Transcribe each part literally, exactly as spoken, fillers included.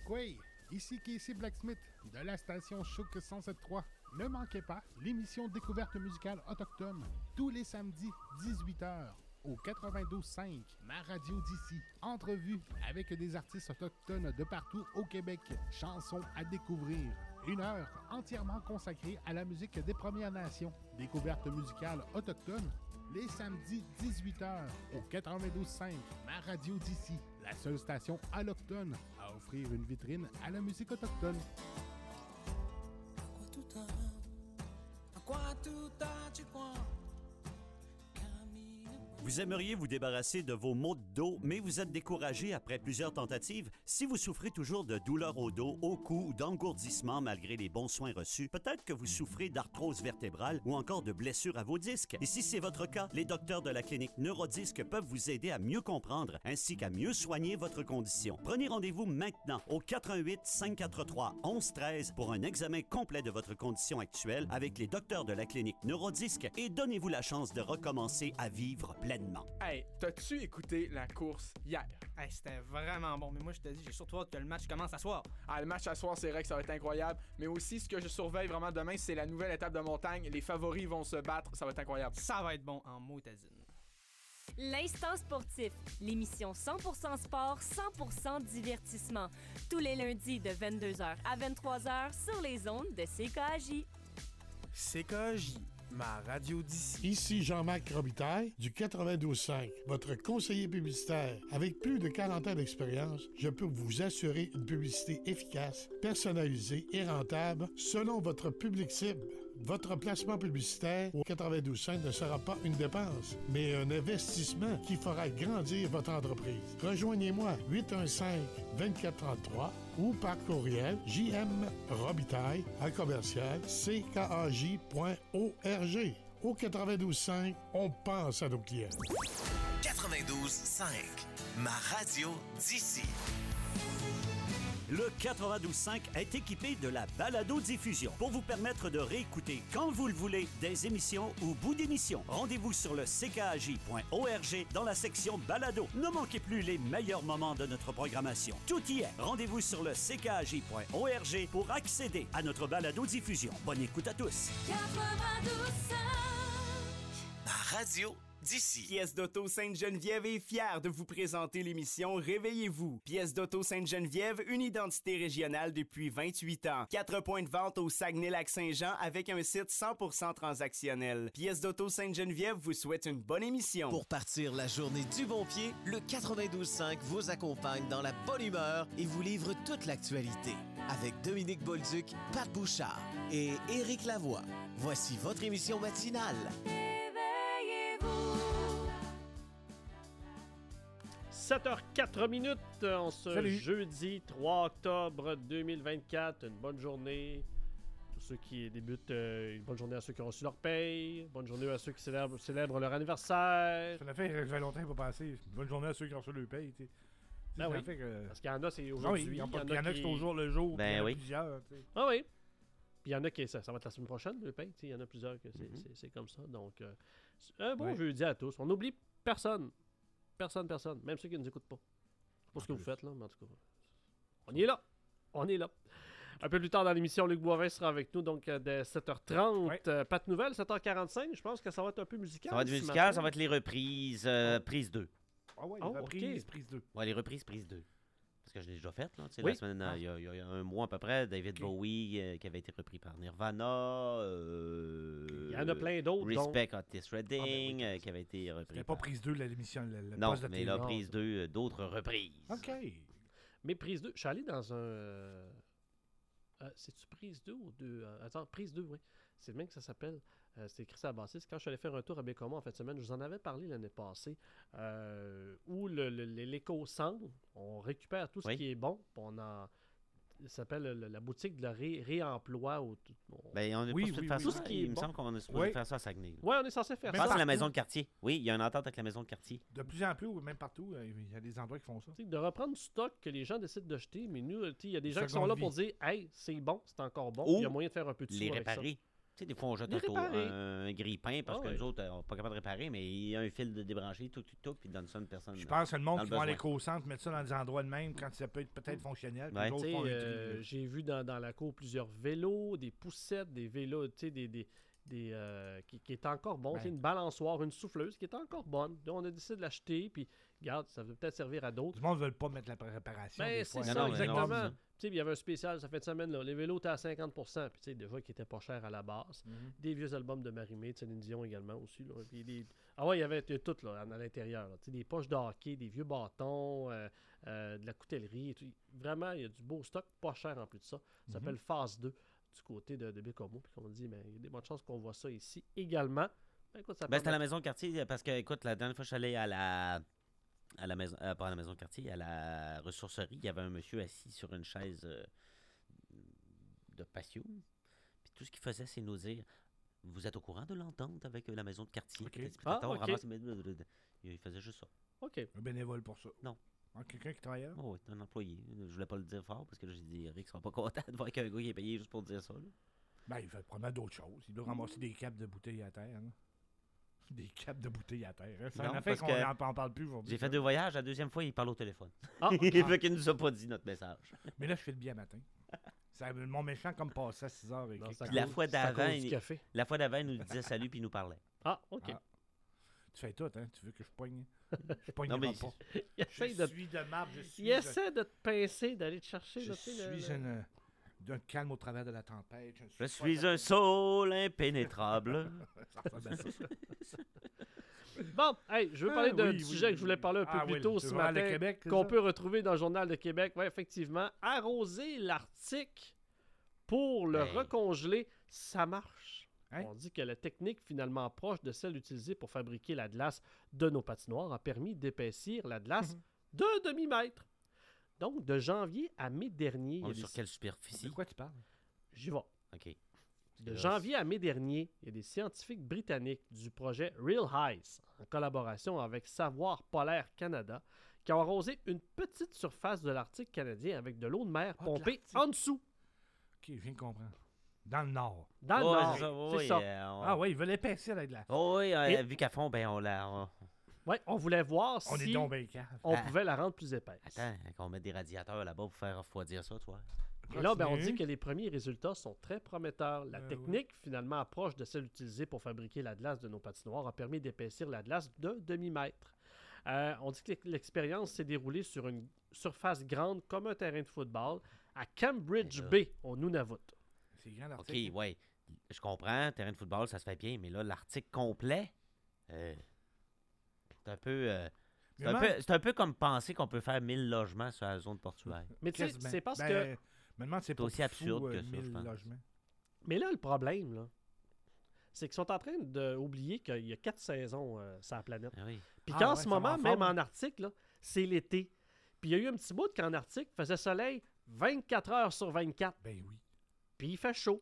Quay, ici Casey Blacksmith de la station Chouk cent sept trois. Ne manquez pas l'émission Découverte musicale autochtone tous les samedis dix-huit heures au quatre-vingt-douze cinq, ma radio d'ici. Entrevue avec des artistes autochtones de partout au Québec. Chansons à découvrir. Une heure entièrement consacrée à la musique des Premières Nations. Découverte musicale autochtone les samedis dix-huit heures au quatre-vingt-douze cinq, ma radio d'ici. La seule station allochtone à offrir une vitrine à la musique autochtone. Vous aimeriez vous débarrasser de vos maux de dos, mais vous êtes découragé après plusieurs tentatives? Si vous souffrez toujours de douleurs au dos, au cou ou d'engourdissement malgré les bons soins reçus, peut-être que vous souffrez d'arthrose vertébrale ou encore de blessures à vos disques. Et si c'est votre cas, les docteurs de la clinique Neurodisc peuvent vous aider à mieux comprendre ainsi qu'à mieux soigner votre condition. Prenez rendez-vous maintenant au quatre un huit, cinq quatre trois, un un un trois pour un examen complet de votre condition actuelle avec les docteurs de la clinique Neurodisc et donnez-vous la chance de recommencer à vivre pleinement. Hey, t'as-tu écouté la course hier? Hey, c'était vraiment bon, mais moi je te dis, j'ai surtout hâte que le match commence à soir. Ah, le match à soir, c'est vrai que ça va être incroyable, mais aussi ce que je surveille vraiment demain, c'est la nouvelle étape de montagne. Les favoris vont se battre, ça va être incroyable. Ça va être bon en motazine. L'Instant Sportif, l'émission cent pour cent sport, cent pour cent divertissement. Tous les lundis de vingt-deux heures à vingt-trois heures sur les ondes de C K A J. C K A J, ma radio d'ici. Ici Jean-Marc Robitaille du quatre-vingt-douze cinq, votre conseiller publicitaire. Avec plus de quarante ans d'expérience, je peux vous assurer une publicité efficace, personnalisée et rentable selon votre public cible. Votre placement publicitaire au quatre-vingt-douze cinq ne sera pas une dépense, mais un investissement qui fera grandir votre entreprise. Rejoignez-moi huit un cinq, vingt-quatre trente-trois ou par courriel jmrobitaille à commercial c k a j point org. Au quatre-vingt-douze cinq, on pense à nos clients. quatre-vingt-douze cinq, ma radio d'ici. Le quatre-vingt-douze cinq est équipé de la balado-diffusion pour vous permettre de réécouter quand vous le voulez des émissions ou bouts d'émissions. Rendez-vous sur le c k a j point org dans la section balado. Ne manquez plus les meilleurs moments de notre programmation. Tout y est. Rendez-vous sur le c k a j point org pour accéder à notre balado-diffusion. Bonne écoute à tous. quatre-vingt-douze cinq. Ma radio d'ici. Pièce d'Auto Sainte-Geneviève est fière de vous présenter l'émission Réveillez-vous. Pièce d'Auto Sainte-Geneviève, une identité régionale depuis vingt-huit ans. Quatre points de vente au Saguenay-Lac-Saint-Jean avec un site cent pour cent transactionnel. Pièce d'Auto Sainte-Geneviève vous souhaite une bonne émission. Pour partir la journée du bon pied, le quatre-vingt-douze cinq vous accompagne dans la bonne humeur et vous livre toute l'actualité. Avec Dominique Bolduc, Pat Bouchard et Éric Lavoie. Voici votre émission matinale. sept heures quatre minutes en ce Salut. jeudi trois octobre deux mille vingt-quatre. Une bonne journée. Tous ceux qui débutent, euh, une bonne journée à ceux qui ont reçu leur paye. Bonne journée à ceux qui célèbrent, célèbrent leur anniversaire. Ça l'a fait, ça fait longtemps qu'il pas passé. Bonne journée à ceux qui ont reçu leur paye. Tu sais. Ben Ça oui. fait que... Parce qu'il y en a, c'est Ah oui, aujourd'hui. il y en a, il il y en a qui sont au jour le jour. Ben puis il y en a oui. plusieurs. Tu sais. Ah oui. Puis il y en a qui, ça, ça va être la semaine prochaine, le paye. Il y en a plusieurs que c'est, Mm-hmm. c'est, c'est comme ça. Donc, euh, un bon Ouais. jeudi à tous. On n'oublie personne. Personne, personne. Même ceux qui ne nous écoutent pas. C'est pas ce que vous faites, là, mais en tout cas, on y est là. On est là. Un peu plus tard dans l'émission, Luc Boivin sera avec nous, donc euh, dès sept heures trente. Ouais. Euh, pas de nouvelles, sept heures quarante-cinq. Je pense que ça va être un peu musical. Ça va être ce musical, matin. ça va être les reprises, euh, prise deux. Ah ouais, Oh, reprise, ok. prise deux. Ouais, les reprises, prise deux. Parce que je l'ai déjà fait, là. Tu sais, Oui. la semaine, euh, il y, a- il y a un mois à peu près, David Ok. Bowie, euh, qui avait été repris par Nirvana. Euh, Il y en a plein d'autres. donc- Respect Otis Redding, Ah, ben oui. euh, qui avait été repris. C'était pas par- prise deux, la- l'émission, le, le Non, poste de mais télé. là, Non, prise ça. deux, euh, d'autres reprises. OK. Mais prise deux, je suis allé dans un. euh, euh, c'est-tu prise deux ou deux euh, Attends, prise deux, oui. C'est le même que ça s'appelle. Euh, c'est écrit ça à Bassiste. Quand je suis allé faire un tour à Bécomo en fin de semaine, je vous en avais parlé l'année passée, euh, où le, le- le- l'éco-centre, on récupère tout ce Oui. qui est bon, puis on en. Ça s'appelle le- la boutique de ré- réemploi. Au, on- Ben, on est Oui, pas supposé oui, faire oui, ça. oui. Tout ce qui est Il me bon. semble qu'on est supposé Oui. faire ça à Saguenay. là. Ouais, on est censé faire Je Mais pense ça. que c'est la partout. maison de quartier. Oui, il y a une entente avec la maison de quartier. De plus en plus, ou même partout, euh, il y a des endroits qui font ça. Tu sais, de reprendre du stock que les gens décident d'acheter, mais nous, tu sais, il y a des gens qui Seconde sont là vie. pour dire hey, c'est bon, c'est encore bon, Ou il y a moyen de faire un peu de sous Les avec ça. réparer. sais, des fois, on jette Les un, taux- réparer. un, un grille-pain parce Ah que ouais. les autres, euh, on n'est pas capable de réparer, mais il y a un fil de débranché, tout, tout, tout, puis il donne ça à une personne. Je euh, pense que le monde dans qui le va à besoin. l'éco-centre mettre ça dans des endroits de même quand ça peut être peut-être fonctionnel. Puis Ouais. les autres Tu sais, font un tri, euh, là. j'ai vu dans, dans la cour plusieurs vélos, des poussettes, des vélos, tu sais, des, des, des, euh, qui, qui est encore bon. Ouais. Tu sais, une balançoire, une souffleuse qui est encore bonne. Donc, on a décidé de l'acheter, puis regarde, ça peut peut-être servir à d'autres. Du monde ne veut pas mettre la préparation. Ben, des c'est fois. ça, Non, non, mais non, exactement. c'est ça. Tu sais, il y avait un spécial, ça fait une semaine, là. Les vélos étaient à cinquante pour cent, puis tu sais, déjà, qui étaient pas chers à la base. Mhm. Des vieux albums de Marie-Mé, de Céline Dion également aussi, là. Puis des... Ah ouais, il y avait il y a tout, là, à l'intérieur, là. Tu sais, des poches de hockey, des vieux bâtons, euh, euh, de la coutellerie et tout. Vraiment, il y a du beau stock, pas cher en plus de ça. Ça s'appelle Phase deux du côté de, de Bécomo. Puis on dit, mais il y a des bonnes chances qu'on voit ça ici également. Ben, écoute, ça Ben, c'était à la permet- maison de quartier parce que, écoute, la dernière fois que je suis allé à la. À la maison, euh, pas à la maison de quartier, à la ressourcerie, il y avait un monsieur assis sur une chaise euh, de patio. Puis tout ce qu'il faisait, c'est nous dire vous êtes au courant de l'entente avec euh, la maison de quartier. Ok. Peut-être- Ah, peut-être on ok. ramasse- Il faisait juste ça. OK. Un bénévole pour ça. Non. Ah, quelqu'un qui travaille là? Oh, oui, un employé. Je voulais pas le dire fort parce que là, j'ai dit Eric sera pas content de voir qu'un gars qui est payé juste pour dire ça. là. Ben, il fait probablement d'autres choses. Il doit ramasser des capes de bouteilles à terre. hein. Des capes de bouteilles à terre. hein. C'est Non, un affaire parce qu'on que n'en en parle plus aujourd'hui. J'ai fait ça. deux voyages. La deuxième fois, il parle au téléphone. Ah, Il fait qu'il nous a pas dit notre message. Mais là, je fais le bien matin. Ça, mon méchant comme passé à six heures. avec Non, quelques c'est à Puis la temps. fois C'est à cause d'avant, du il- café. La fois d'avant, il nous disait salut puis il nous parlait. Ah, OK. Ah. Tu fais tout, hein? Tu veux que je poigne? Je pogne Non, mais pas. Il Je essaie de, suis de marbre, je suis il essaie de te pincer, d'aller te chercher. Je là, tu sais, le- suis le- un, d'un calme au travers de la tempête. Je suis un sol impénétrable. Ça ressemble à ça. Bon, hey, je veux Ah, parler d'un oui, sujet oui, que je voulais oui. parler un peu Ah, plus oui, tôt le ce Journal de matin, Québec, c'est qu'on ça? peut retrouver dans le Journal de Québec. Oui, effectivement, arroser l'Arctique pour le Hey. recongeler, ça marche. Hein? On dit que la technique finalement proche de celle utilisée pour fabriquer la glace de nos patinoires a permis d'épaissir la glace Mhm. d'un demi-mètre. Donc, de janvier à mai dernier, il y On a est des- sur quelle superficie? De quoi tu parles? J'y vais. OK. De Là, janvier à mai dernier, il y a des scientifiques britanniques du projet Real Ice, en collaboration avec Savoir Polaire Canada, qui ont arrosé une petite surface de l'Arctique canadien avec de l'eau de mer Ah, de pompée l'Arctique. en dessous, Ok, je viens de comprendre. Dans le nord. dans le Oh, nord. c'est ça, C'est oui, ça. euh, on- Ah oui, ils veulent épaissir la glace. Oh, oui, euh, Et- vu qu'à fond, ben on la. on- Ouais, on voulait voir On si est donc bien cave. on Ah. pouvait la rendre plus épaisse. Attends, qu'on mette des radiateurs là-bas pour faire refroidir ça, toi. Et là, ben, on Continue. dit que les premiers résultats sont très prometteurs. La Ben oui. technique, finalement proche de celle utilisée pour fabriquer la glace de nos patinoires, a permis d'épaissir la glace d'un demi-mètre. Euh, on dit que l'ex- l'expérience s'est déroulée sur une surface grande comme un terrain de football à Cambridge Ben là. Bay, au Nunavut. C'est grand OK, l'article. ouais. Je comprends, terrain de football, ça se fait bien, mais là, l'article complet, euh, c'est un peu. euh, c'est Mais un, man- peu- c'est un peu comme penser qu'on peut faire mille logements sur la zone portuaire. Mais tu sais, Quasiment. c'est parce Ben, que... me demande, c'est pas aussi fou, absurde euh, que ça, je mille pense. logements. Mais là, le problème, là, c'est qu'ils sont en train d'oublier qu'il y a quatre saisons euh, sur la planète. Ah oui. Puis Ah qu'en ouais, ce ça moment, va même fort. en Arctique, là, c'est l'été. Puis il y a eu un petit bout qu'en Arctique, il faisait soleil vingt-quatre heures sur vingt-quatre. Ben oui. Puis il fait chaud.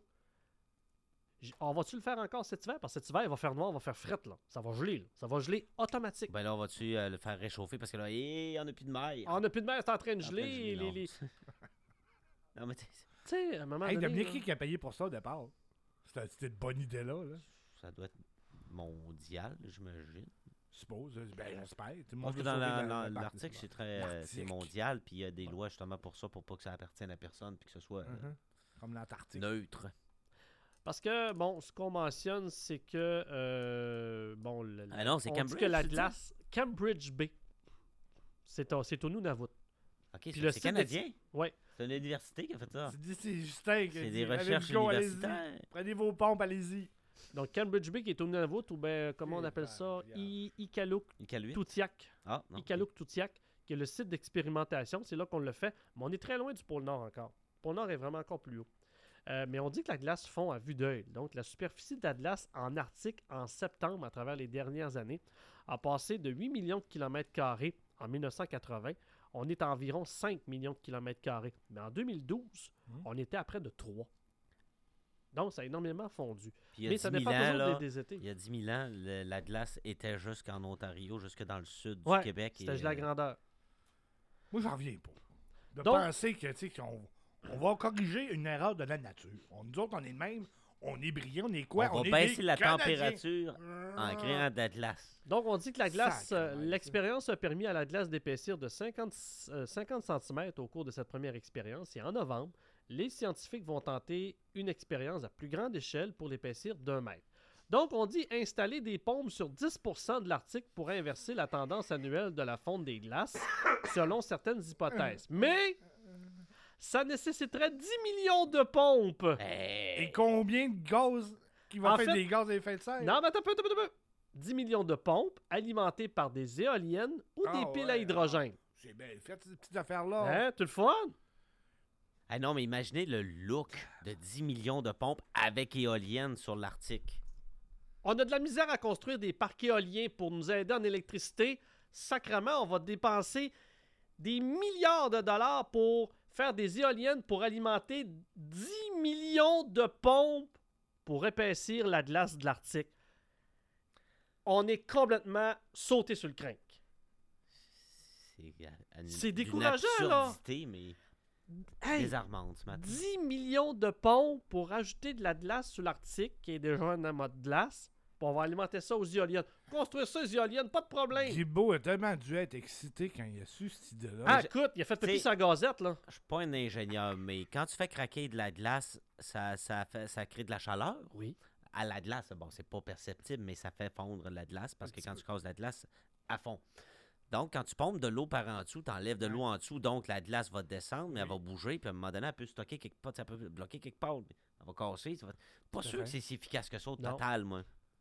J- On va-tu le faire encore cet hiver? Parce que cet hiver, il va faire noir, il va faire fret, là. Ça va geler, là. Ça va geler automatique. Ben là, on va-tu euh, le faire réchauffer parce que là, hé, on n'a plus de mer. On n'a plus de mer, c'est en train de En train de geler. geler, les, non. les- Non, mais t'sais, Tu sais, à un moment Hey, donné... Dominique, là- qui a payé pour ça au départ? C'était c'était une bonne idée là, là. ça doit être mondial, j'imagine. Je suppose. Ben, j'espère. Tout le Je monde pense que veut dans sauver la- la- la- la- l'Arctique, c'est très euh, c'est L'Arctique. mondial, puis il y a des lois justement pour ça, pour pas que ça appartienne à personne, puis que ce soit euh, Mhm. Comme l'Antarctique. neutre. Parce que, bon, ce qu'on mentionne, c'est que... euh, bon, le- le- Ah non, c'est on dit Cambridge, que la tu dis? glace... Cambridge Bay. C'est au, c'est au Nunavut. OK, Puis c'est le c'est site canadien? Ouais. C'est une université qui a fait ça. C'est c'est Justin qui C'est a des dit, recherches allez, go, allez-y. universitaires. Prenez vos pompes, allez-y. Donc, Cambridge Bay qui est au Nunavut, ou ben, comment on Eh appelle ben, ça? regarde. I- Iqaluit Iqaluit? Toutiak. Ah, non. Iqaluit Toutiak, qui est le site d'expérimentation. C'est là qu'on le fait. Mais on est très loin du pôle Nord encore. Le pôle Nord est vraiment encore plus haut. Euh, mais on dit que la glace fond à vue d'œil. Donc, la superficie de la glace en Arctique en septembre, à travers les dernières années, a passé de huit millions de kilomètres carrés en mille neuf cent quatre-vingts. On est à environ cinq millions de kilomètres carrés. Mais en deux mille douze, Mhm. on était à près de trois. Donc, ça a énormément fondu. Puis il y a Mais ça dix mille dépend ans, toujours là, des, des étés. il y a dix mille ans, le- la glace était jusqu'en Ontario, jusque dans le sud du Ouais, Québec. c'était et, juste la euh, grandeur. Moi, j'en reviens pas. De Donc- penser que, tu sais, qu'on on va corriger une erreur de la nature. On, nous autres, on est de même. On est brillant, on est quoi? On, on va est baisser des la Canadiens. température en créant de la glace. Donc, on dit que la glace, euh, Sacrément, l'expérience a permis à la glace d'épaissir de cinquante, euh, cinquante centimètres au cours de cette première expérience. Et en novembre, les scientifiques vont tenter une expérience à plus grande échelle pour l'épaissir d'un mètre. Donc, on dit installer des pompes sur dix pour cent de l'Arctique pour inverser la tendance annuelle de la fonte des glaces, selon certaines hypothèses. Mais ça nécessiterait dix millions de pompes. Hey. Et combien de gaz qui va En faire fait- des gaz à effet de serre? Non, mais attends un peu, attends un peu, attends un peu. dix millions de pompes alimentées par des éoliennes ou Ah, des piles à ouais, hydrogène. C'est bien fait, ces petites affaires-là. Hein, tout le fun? Ah non, mais imaginez le look de dix millions de pompes avec éoliennes sur l'Arctique. On a de la misère à construire des parcs éoliens pour nous aider en électricité. Sacrement, on va dépenser des milliards de dollars pour faire des éoliennes pour alimenter dix millions de pompes pour épaissir la glace de l'Arctique. On est complètement sauté sur le crinque. C'est, à- à une- C'est d'une décourageant, là. absurdité, mais Hey, désarmante ce matin. dix millions de pompes pour ajouter de la glace sur l'Arctique, qui est déjà un amas de glace, puis on va alimenter ça aux éoliennes. Construire ça aux éoliennes, pas de problème. Guibault a tellement dû être excité quand il a su cette idée-là. Ah, écoute, il a fait pipi T'sais- sa gazette, là. Je suis pas un ingénieur, mais quand tu fais craquer de la glace, ça, ça, fait, ça crée de la chaleur. Oui. À la glace, bon, c'est pas perceptible, mais ça fait fondre la glace parce que quand tu casses la glace, à fond. Donc, quand tu pompes de l'eau par en dessous, tu enlèves de l'eau en dessous, donc la glace va descendre, mais elle va bouger, puis à un moment donné, elle peut stocker quelque part, ça peut bloquer quelque part, mais elle va casser. Ça va... Pas Tout à sûr fait. que c'est si efficace que ça au Non. total, moi.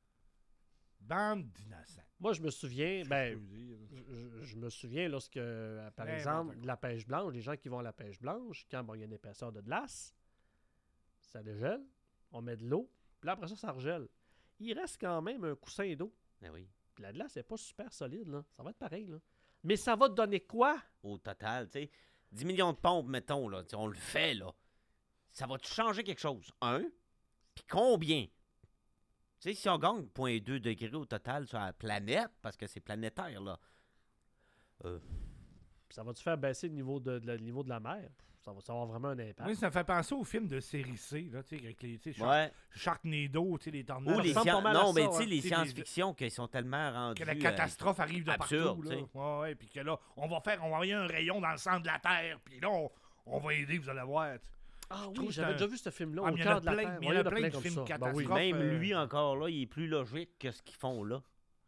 Bande d'innocents. Moi, je me souviens, ben, Je veux dire. je, je- je me souviens lorsque, euh, par N'importe exemple, quoi. de la pêche blanche, les gens qui vont à la pêche blanche, quand bon, il y a une épaisseur de glace, ça dégèle, on met de l'eau, puis là, après ça, ça regèle. Il reste quand même un coussin d'eau. Ben oui. Puis la glace n'est pas super solide, là. Ça va être pareil, là. Mais ça va te donner quoi? Au total, tu sais, dix millions de pompes, mettons, là, tu sais, on le fait, là. Ça va-tu changer quelque chose? Un? Puis combien? Tu sais, si on gagne zéro virgule deux degrés au total sur la planète, parce que c'est planétaire, là. Euh, Ça va te faire baisser le niveau de, de la- le niveau de la mer? Ça va, ça va avoir vraiment un impact. Oui, ça me fait penser au film de série C, là, tu sais, avec les tu sais, Shark- ouais. Sharknado, tu sais, les tornades. Ou les ressemble pas scien- mal à Non, mais ça, tu sais, ouais. les Tu sais, les- science-fiction qui sont tellement rendus... Que la euh, catastrophe arrive de absurde, partout, tu là. sais. Ouais, ouais, puis que là, on va faire, on va envoyer un rayon dans le centre de la Terre, puis là, on, on va aider, vous allez voir. tu sais. Ah Je oui, trouve j'avais que déjà vu ce film-là, Ah, au mais il y en cœur a de la plein, Terre. mais Ouais, il y en a plein plein de comme films ça. Ben oui. catastrophes. Même euh, lui, encore là, il est plus logique que ce qu'ils font là.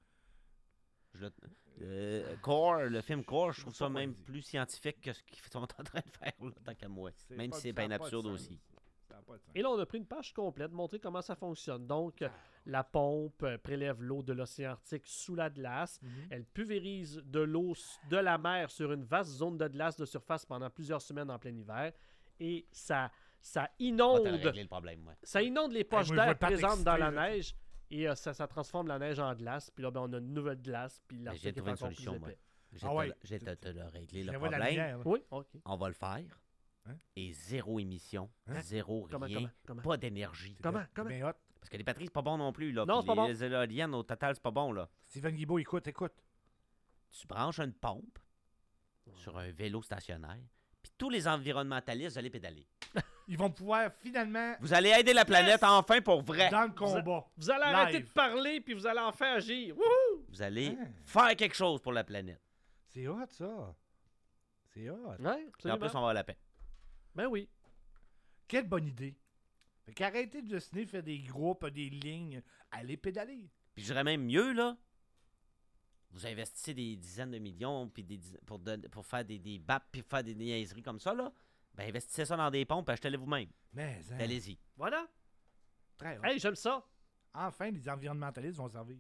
Je le- euh, Core, le film Core, je trouve sais ça pas quoi même dire. plus scientifique que ce qu'ils sont en train de faire là, tant qu'à moi. C'est Même pas- si c'est ça a bien pas de absurde sens. aussi. Ça a pas de sens. Et là, on a pris une page complète, montrer comment ça fonctionne. Donc, euh, la pompe euh, prélève l'eau de l'océan Arctique sous la glace. Mhm. Elle pulvérise de l'eau s- de la mer sur une vaste zone de glace de surface pendant plusieurs semaines en plein hiver. Et ça, ça On va te inonde, régler le problème, ouais. ça inonde les poches moi, je vais d'air pas présentes dans la t'exciter, là. neige. Et euh, ça, ça transforme la neige en glace. Puis là, ben, on a une nouvelle glace. Puis Mais l'Arctique j'ai est trouvé une encore solution, plus moi. épais. J'ai Ah te- ouais. j'ai te, te le régler Je le vois la problème. lumière, là. Oui, OK. On va le faire. Hein? Et zéro émission, Hein? zéro Comment, rien, comment, comment? pas d'énergie. C'est Comment, bien- comment? bien hot. Parce que les batteries, c'est pas bon non plus. Là. Non, Puis c'est pas les éoliennes, au total, c'est pas bon. Là. Steven Guibault, écoute, écoute. Tu branches une pompe sur un vélo stationnaire, puis tous les environnementalistes, vous allez pédaler. Ils vont pouvoir finalement, Vous allez aider la planète enfin pour vrai. dans le combat. Vous allez arrêter Live. de parler, puis vous allez en faire agir. Wouhou! Vous allez Hein? faire quelque chose pour la planète. C'est hot, ça. C'est hot. Ouais, Et en absolument. plus, on va avoir la paix. Ben oui. Quelle bonne idée. Fait qu'arrêtez de dessiner, faire des groupes, des lignes. Allez pédaler. Puis je dirais même mieux, là. Vous investissez des dizaines de millions puis des dizaines- pour, don- pour faire des, des B A P puis faire des niaiseries comme ça, là. Ben, investissez ça dans des pompes, achetez-les vous-même. Mais, hein, Allez-y. Voilà. très hot. Hey, j'aime ça. Enfin, les environnementalistes vont servir.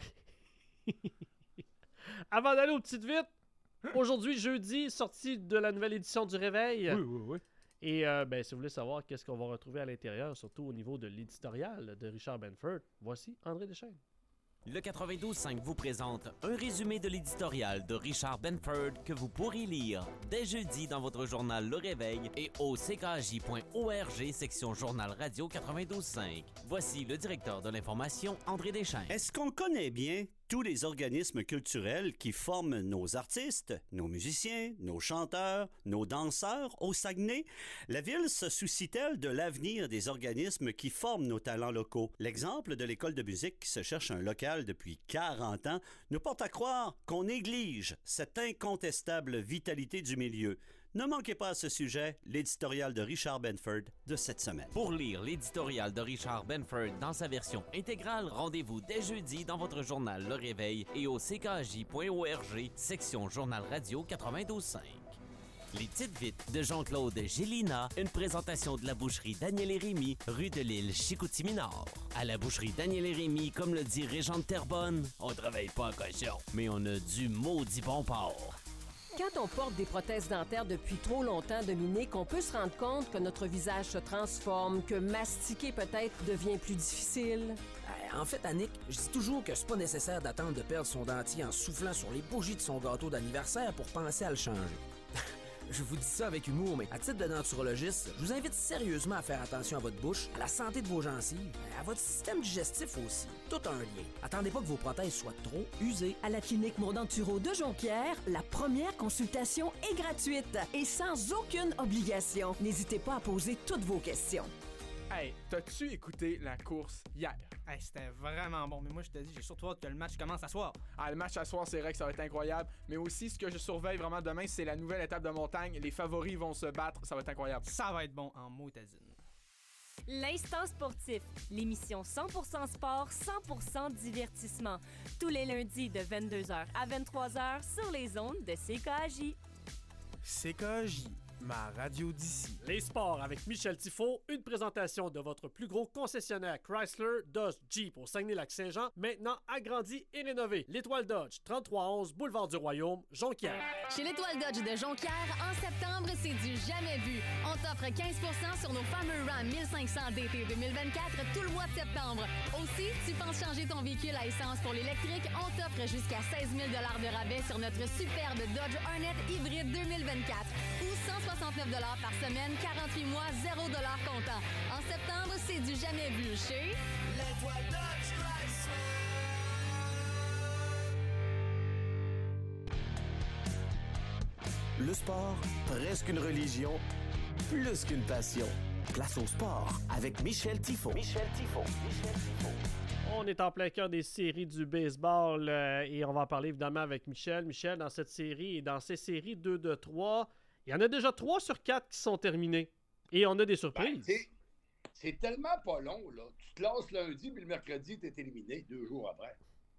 Avant d'aller aux petites vites, aujourd'hui, jeudi, sortie de la nouvelle édition du Réveil. Oui, oui, oui. Et euh, ben, si vous voulez savoir qu'est-ce qu'on va retrouver à l'intérieur, surtout au niveau de l'éditorial de Richard Benford, voici André Deschênes. Le quatre-vingt-douze cinq vous présente un résumé de l'éditorial de Richard Benford que vous pourrez lire dès jeudi dans votre journal Le Réveil et au c k j point org section journal radio quatre-vingt-douze cinq. Voici le directeur de l'information, André Deschênes. Est-ce qu'on connaît bien tous les organismes culturels qui forment nos artistes, nos musiciens, nos chanteurs, nos danseurs au Saguenay? La Ville se soucie-t-elle de l'avenir des organismes qui forment nos talents locaux? L'exemple de l'École de musique qui se cherche un local depuis quarante ans nous porte à croire qu'on néglige cette incontestable vitalité du milieu. Ne manquez pas à ce sujet l'éditorial de Richard Benford de cette semaine. Pour lire l'éditorial de Richard Benford dans sa version intégrale, rendez-vous dès jeudi dans votre journal Le Réveil et au c k j point org, section Journal Radio quatre-vingt-douze cinq. Les petites vites de Jean-Claude Gélina, une présentation de la boucherie Daniel et Rémy, rue de l'Île Chicoutimi-Nord. À la boucherie Daniel et Rémy, comme le dit Régent de Terrebonne, on travaille pas en cochon, mais on a du maudit bon porc. Quand on porte des prothèses dentaires depuis trop longtemps, Dominique, on peut se rendre compte que notre visage se transforme, que mastiquer peut-être devient plus difficile. En fait, Annick, je dis toujours que c'est pas nécessaire d'attendre de perdre son dentier en soufflant sur les bougies de son gâteau d'anniversaire pour penser à le changer. Je vous dis ça avec humour, mais à titre de denturologiste, je vous invite sérieusement à faire attention à votre bouche, à la santé de vos gencives, à votre système digestif aussi. Tout a un lien. Attendez pas que vos prothèses soient trop usées. À la clinique Mondanturo de Jonquière, la première consultation est gratuite et sans aucune obligation. N'hésitez pas à poser toutes vos questions. Hey, t'as-tu écouté la course hier? Hey, c'était vraiment bon, mais moi je te dis, j'ai surtout hâte que le match commence à soir. Ah, le match à soir, c'est vrai que ça va être incroyable, mais aussi ce que je surveille vraiment demain, c'est la nouvelle étape de montagne. Les favoris vont se battre, ça va être incroyable. Ça va être bon en motazine. L'Instant sportif, l'émission cent pour cent sport, cent pour cent divertissement. Tous les lundis de vingt-deux heures à vingt-trois heures sur les ondes de C K J. C K J, ma radio d'ici. Les sports avec Michel Tifo, une présentation de votre plus gros concessionnaire Chrysler, Dodge, Jeep au Saguenay-Lac-Saint-Jean, maintenant agrandi et rénové. L'Étoile Dodge, trente-trois onze, boulevard du Royaume, Jonquière. Chez l'Étoile Dodge de Jonquière, en septembre, c'est du jamais vu. On t'offre quinze pour cent sur nos fameux Ram mille cinq cents D T deux mille vingt-quatre tout le mois de septembre. Aussi, tu penses changer ton véhicule à essence pour l'électrique, on t'offre jusqu'à seize mille dollars de rabais sur notre superbe Dodge Hornet hybride deux mille vingt-quatre ou cent soixante-neuf dollars par semaine, quarante-huit mois, zéro dollars comptant. En septembre, c'est du jamais vu chez l'Étoile Dodge Chrysler. Le sport, presque une religion, plus qu'une passion. Place au sport avec Michel Tifo. Michel Tifo. Michel Tifo. On est en plein cœur des séries du baseball euh, et on va en parler évidemment avec Michel. Michel, dans cette série et dans ces séries deux de trois, il y en a déjà trois sur quatre qui sont terminées. Et on a des surprises. Ben, c'est tellement pas long, là. Tu te lances lundi, puis le mercredi, tu es éliminé deux jours après.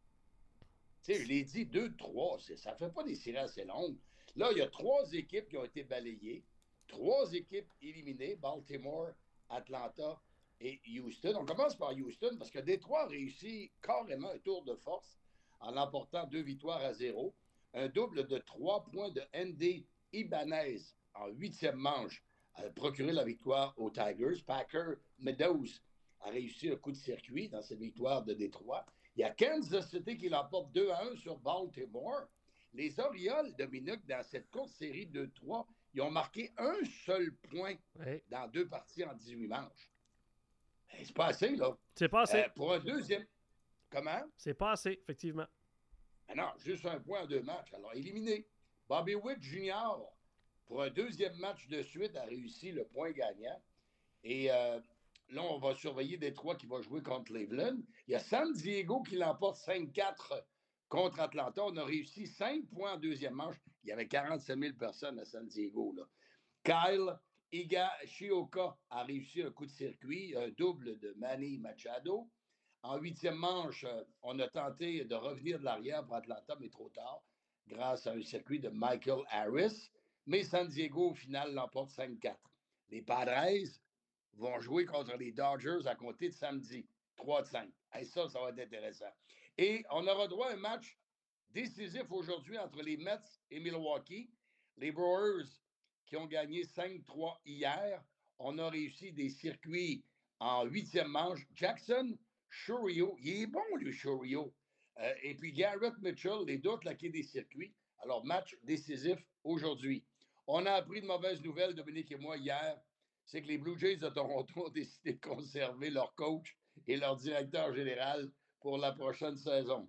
Tu sais, je l'ai dit, deux de trois, ça fait pas des séries assez longues. Là, il y a trois équipes qui ont été balayées, trois équipes éliminées, Baltimore, Atlanta et Houston. On commence par Houston parce que Détroit a réussi carrément un tour de force en emportant deux victoires à zéro. Un double de trois points de Andy Ibanez en huitième manche a procuré la victoire aux Tigers. Packer Meadows a réussi un coup de circuit dans cette victoire de Détroit. Il y a Kansas City qui l'emporte deux à un sur Baltimore. Les Orioles, Dominique, dans cette courte série deux trois, ils ont marqué un seul point oui. dans deux parties en dix-huit manches. Hey, c'est pas assez, là. C'est pas assez. Euh, pour un deuxième... Comment? C'est pas assez, effectivement. Ah non, juste un point en deux matchs. Alors, éliminé. Bobby Witt Junior, pour un deuxième match de suite, a réussi le point gagnant. Et euh, là, on va surveiller Détroit qui va jouer contre Cleveland. Il y a San Diego qui l'emporte cinq quatre contre Atlanta. On a réussi cinq points en deuxième manche. Il y avait quarante-sept mille personnes à San Diego, là. Kyle Higashioka a réussi un coup de circuit, un double de Manny Machado. En huitième manche, on a tenté de revenir de l'arrière pour Atlanta, mais trop tard, grâce à un circuit de Michael Harris. Mais San Diego, au final, l'emporte cinq quatre. Les Padres vont jouer contre les Dodgers à compter de samedi, trois cinq. Et ça, ça va être intéressant. Et on aura droit à un match décisif aujourd'hui entre les Mets et Milwaukee. Les Brewers, qui ont gagné cinq trois hier, on a réussi des circuits en huitième manche. Jackson Chourio, il est bon, lui, Chourio. Euh, et puis Garrett Mitchell, les deux ont claqué des circuits. Alors, match décisif aujourd'hui. On a appris de mauvaises nouvelles, Dominique et moi, hier. C'est que les Blue Jays de Toronto ont décidé de conserver leur coach et leur directeur général pour la prochaine saison.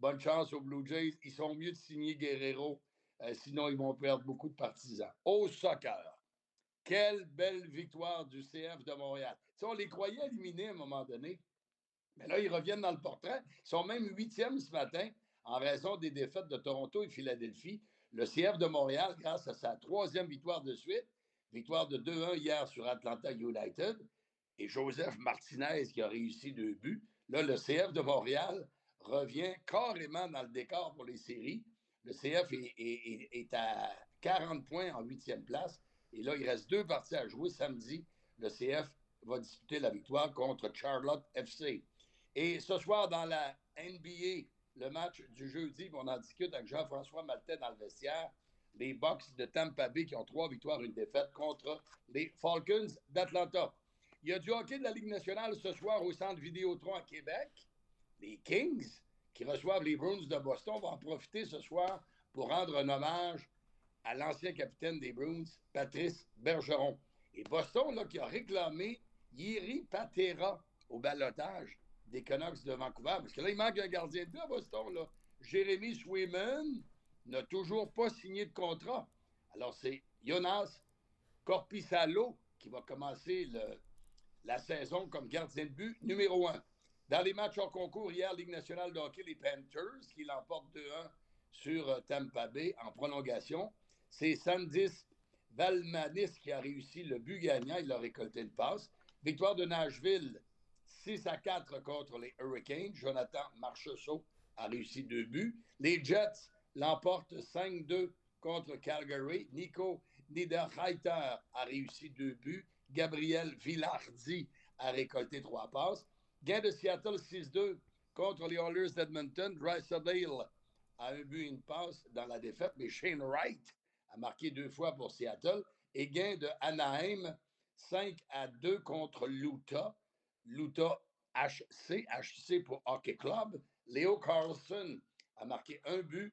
bonne chance aux Blue Jays. Ils sont mieux de signer Guerrero, euh, sinon ils vont perdre beaucoup de partisans. Au soccer, quelle belle victoire du C F de Montréal. T'sais, on les croyait éliminés à un moment donné, mais là, ils reviennent dans le portrait. Ils sont même huitièmes ce matin en raison des défaites de Toronto et Philadelphie. Le C F de Montréal, grâce à sa troisième victoire de suite, victoire de deux un hier sur Atlanta United, et Joseph Martinez qui a réussi deux buts. Là, le C F de Montréal revient carrément dans le décor pour les séries. Le C F est, est, est, est à quarante points en huitième place. Et là, il reste deux parties à jouer. Samedi, le C F va disputer la victoire contre Charlotte F C. Et ce soir, dans la N B A, le match du jeudi, on en discute avec Jean-François Maltais dans le vestiaire, les Bucks de Tampa Bay qui ont trois victoires, une défaite contre les Falcons d'Atlanta. Il y a du hockey de la Ligue nationale ce soir au Centre Vidéotron à Québec. Les Kings, qui reçoivent les Bruins de Boston, vont en profiter ce soir pour rendre un hommage à l'ancien capitaine des Bruins, Patrice Bergeron. Et Boston, là, qui a réclamé Jiri Patera au ballottage des Canucks de Vancouver, parce que là, il manque un gardien de but à Boston, là. Jérémy Swayman n'a toujours pas signé de contrat. Alors, c'est Jonas Korpisalo qui va commencer le, la saison comme gardien de but numéro un. Dans les matchs hors concours, hier, Ligue nationale de hockey, les Panthers qui l'emportent deux un sur Tampa Bay en prolongation. C'est Sandis Valmanis qui a réussi le but gagnant. Il a récolté une passe. Victoire de Nashville, six à quatre contre les Hurricanes. Jonathan Marchessault a réussi deux buts. Les Jets l'emportent cinq deux contre Calgary. Nico Niederreiter a réussi deux buts. Gabriel Villardi a récolté trois passes. Gain de Seattle six deux contre les Oilers d'Edmonton. Drysdale a un but et une passe dans la défaite, mais Shane Wright a marqué deux fois pour Seattle. Et gain de Anaheim cinq à deux contre l'Utah. L'Utah H C, H C pour Hockey Club. Léo Carlson a marqué un but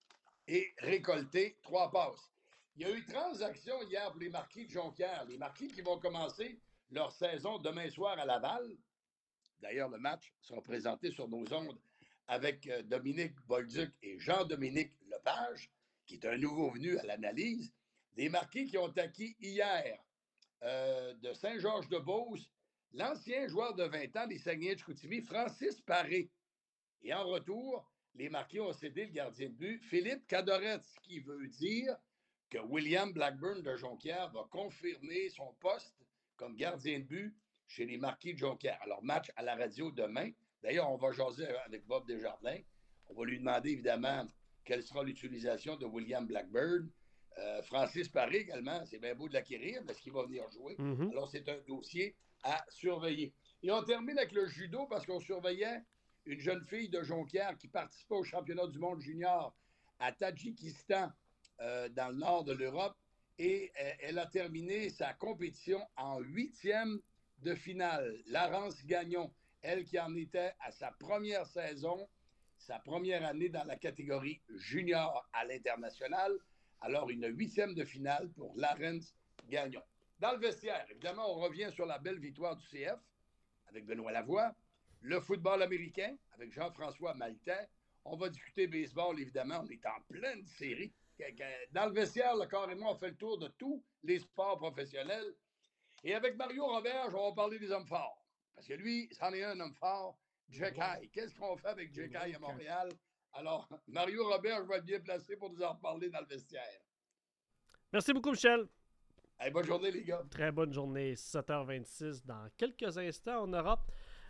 et récolté trois passes. Il y a eu transactions hier pour les Marquis de Jonquière. Les Marquis qui vont commencer leur saison demain soir à Laval. D'ailleurs, le match sera présenté sur nos ondes avec Dominique Bolduc et Jean-Dominique Lepage, qui est un nouveau venu à l'analyse. Les Marquis qui ont acquis hier euh, de Saint-Georges-de-Beauce l'ancien joueur de vingt ans des Saguenay de Chicoutimi, Francis Paré. Et en retour, les Marquis ont cédé le gardien de but, Philippe Cadorette, ce qui veut dire que William Blackburn de Jonquière va confirmer son poste comme gardien de but chez les Marquis de Jonquière. Alors, match à la radio demain. D'ailleurs, on va jaser avec Bob Desjardins. On va lui demander, évidemment, quelle sera l'utilisation de William Blackburn. Euh, Francis Paré également, c'est bien beau de l'acquérir, mais est-ce qu'il va venir jouer? Mm-hmm. Alors, c'est un dossier à surveiller. Et on termine avec le judo parce qu'on surveillait une jeune fille de Jonquière qui participait au championnat du monde junior à Tadjikistan, euh, dans le nord de l'Europe, et euh, elle a terminé sa compétition en huitième de finale. Laurence Gagnon, elle qui en était à sa première saison, sa première année dans la catégorie junior à l'international. Alors, une huitième de finale pour Laurence Gagnon. Dans le vestiaire, évidemment, on revient sur la belle victoire du C F avec Benoît Lavoie, le football américain avec Jean-François Maltais. On va discuter baseball, évidemment, on est en pleine série. Dans le vestiaire, là, carrément, on fait le tour de tous les sports professionnels. Et avec Mario Roberge, on va parler des hommes forts. Parce que lui, c'en est un homme fort, Jack High. Qu'est-ce qu'on fait avec Jack High à Montréal? Alors, Mario Roberge va être bien placé pour nous en reparler dans le vestiaire. Merci beaucoup, Michel. Hey, bonne journée, les gars. Très bonne journée. sept heures vingt-six. Dans quelques instants, on aura,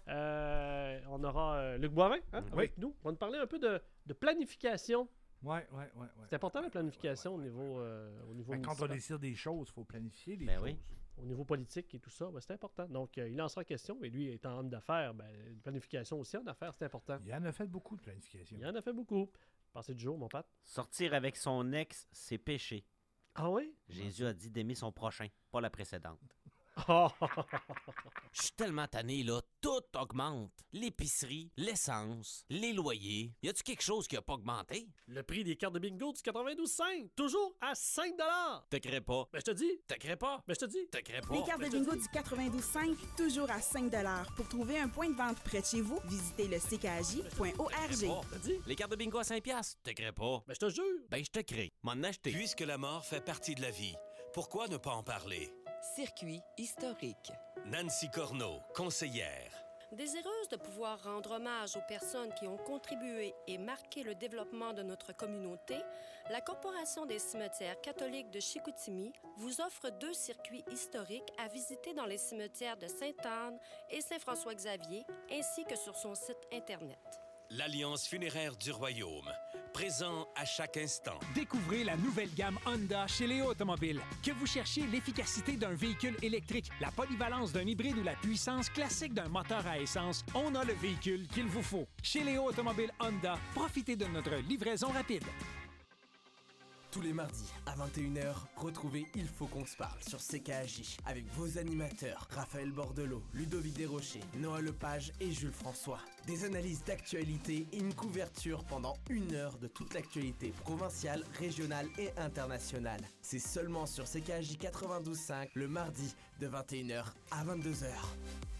euh, on aura euh, Luc Boivin hein, oui. avec nous. On va nous parler un peu de, de planification. Oui, oui, oui. Ouais. C'est important la planification ouais, ouais, ouais, au niveau, euh, au niveau ben, quand on décide des choses, il faut planifier les ben choses. Oui. Au niveau politique et tout ça, ben, c'est important. Donc, euh, il lancera question. Et lui, étant homme d'affaires, ben, planification aussi en affaires, c'est important. Il en a fait beaucoup de planification. Il en a fait beaucoup. Pensez du jour, mon Pat. Sortir avec son ex, c'est péché. Ah oui? Jésus a dit d'aimer son prochain, pas la précédente. Je suis tellement tanné, là. Tout augmente. L'épicerie, l'essence, les loyers. Y a-tu quelque chose qui a pas augmenté? Le prix des cartes de bingo du quatre-vingt-douze cinq, toujours à cinq dollars. Te crées pas. Ben, je te dis. Te crées pas. Ben, je te dis. Te crées pas. Les cartes de bingo du quatre-vingt-douze cinq, toujours à cinq dollars. Pour trouver un point de vente près de chez vous, visitez le c k j point org. Les cartes de bingo à cinq piastres. Te crées pas. Ben, je te jure. Ben, je te crée. M'en acheter. Puisque la mort fait partie de la vie, pourquoi ne pas en parler? Circuit historique. Nancy Corneau, conseillère. Désireuse de pouvoir rendre hommage aux personnes qui ont contribué et marqué le développement de notre communauté, la Corporation des cimetières catholiques de Chicoutimi vous offre deux circuits historiques à visiter dans les cimetières de Sainte-Anne et Saint-François-Xavier, ainsi que sur son site Internet. L'Alliance funéraire du Royaume, présent à chaque instant. Découvrez la nouvelle gamme Honda chez Léo Automobile. Que vous cherchiez l'efficacité d'un véhicule électrique, la polyvalence d'un hybride ou la puissance classique d'un moteur à essence, on a le véhicule qu'il vous faut. Chez Léo Automobile Honda, profitez de notre livraison rapide. Tous les mardis à vingt et une heures, retrouvez Il faut qu'on se parle sur C K J avec vos animateurs Raphaël Bordelot, Ludovic Desrochers, Noah Lepage et Jules François. Des analyses d'actualité et une couverture pendant une heure de toute l'actualité provinciale, régionale et internationale. C'est seulement sur C K J quatre-vingt-douze cinq le mardi de vingt et une heures à vingt-deux heures.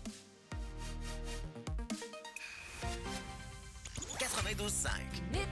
quatre-vingt-douze cinq.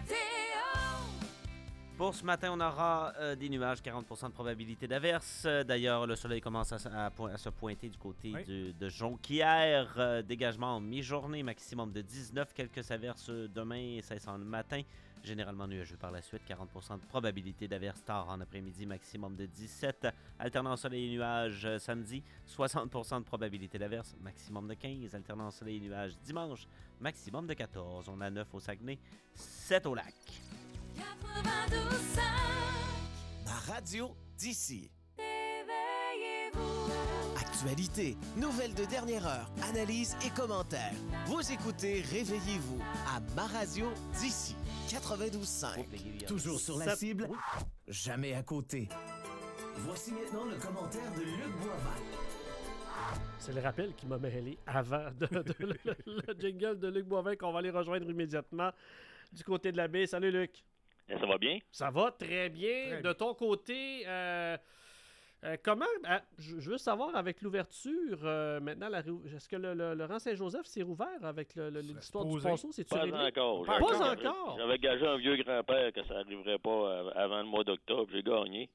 Pour ce matin, on aura euh, des nuages, quarante pour cent de probabilité d'averse. Euh, D'ailleurs, le soleil commence à, à, à se pointer du côté oui. du, de Jonquière. Euh, dégagement en mi-journée, maximum de dix-neuf. Quelques averses demain, cessant le matin. Généralement nuageux par la suite, quarante pour cent de probabilité d'averse tard en après-midi, maximum de dix-sept. Alternant soleil et nuages euh, samedi, soixante pour cent de probabilité d'averse, maximum de quinze. Alternant soleil et nuages dimanche, maximum de quatorze. On a neuf au Saguenay, sept au lac. quatre-vingt-douze cinq. Ma radio d'ici. Réveillez-vous. Actualité, nouvelles de dernière heure, analyses et commentaires. Vous écoutez Réveillez-vous à ma radio d'ici. quatre-vingt-douze cinq. Toujours sur la cible, jamais à côté. Voici maintenant le commentaire de Luc Boivin. C'est le rappel qui m'a mêlé avant de, de, le, le jingle de Luc Boivin qu'on va aller rejoindre immédiatement du côté de la baie. Salut Luc. Et ça va bien? Ça va très bien. Très de ton côté, euh, euh, comment... Euh, je, je veux savoir, avec l'ouverture, euh, maintenant, la, est-ce que le, le, le rang Saint-Joseph s'est rouvert avec le, le, l'histoire du ponceau? C'est-tu Pas réglé? encore. Pas, pas encore? J'avais gagé un vieux grand-père que ça n'arriverait pas avant le mois d'octobre. J'ai gagné.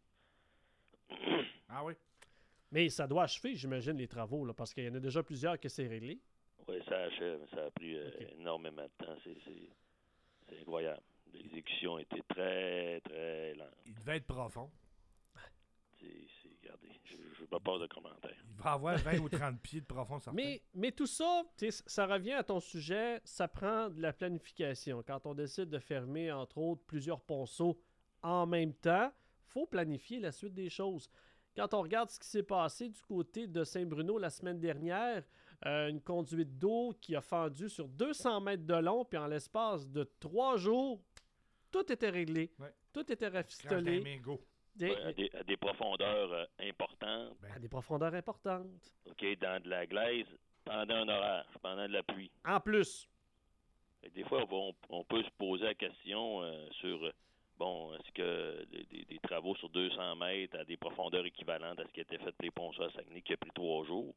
Ah oui? Mais ça doit achever, j'imagine, les travaux, là, parce qu'il y en a déjà plusieurs que c'est réglé. Oui, ça achève. Ça a pris euh, okay. énormément de temps. C'est, c'est, c'est incroyable. L'exécution était très, très lente. Il devait être profond. C'est, c'est, regardez, je ne veux pas passer de commentaires. Il va avoir vingt ou trente pieds de profond, certain. Mais, mais tout ça, ça revient à ton sujet, ça prend de la planification. Quand on décide de fermer, entre autres, plusieurs ponceaux en même temps, il faut planifier la suite des choses. Quand on regarde ce qui s'est passé du côté de Saint-Bruno la semaine dernière, euh, une conduite d'eau qui a fendu sur deux cents mètres de long, puis en l'espace de trois jours, tout était réglé. Ouais. Tout était rafistolé. Des... Ouais, à, des, à des profondeurs euh, importantes. À des profondeurs importantes. OK, dans de la glaise, pendant un orage, pendant de la pluie. En plus. Et des fois, on, on peut se poser la question euh, sur... Bon, est-ce que des, des, des travaux sur deux cents mètres à des profondeurs équivalentes à ce qui a été fait pour les ponceaux à Saguenay qui a pris trois jours,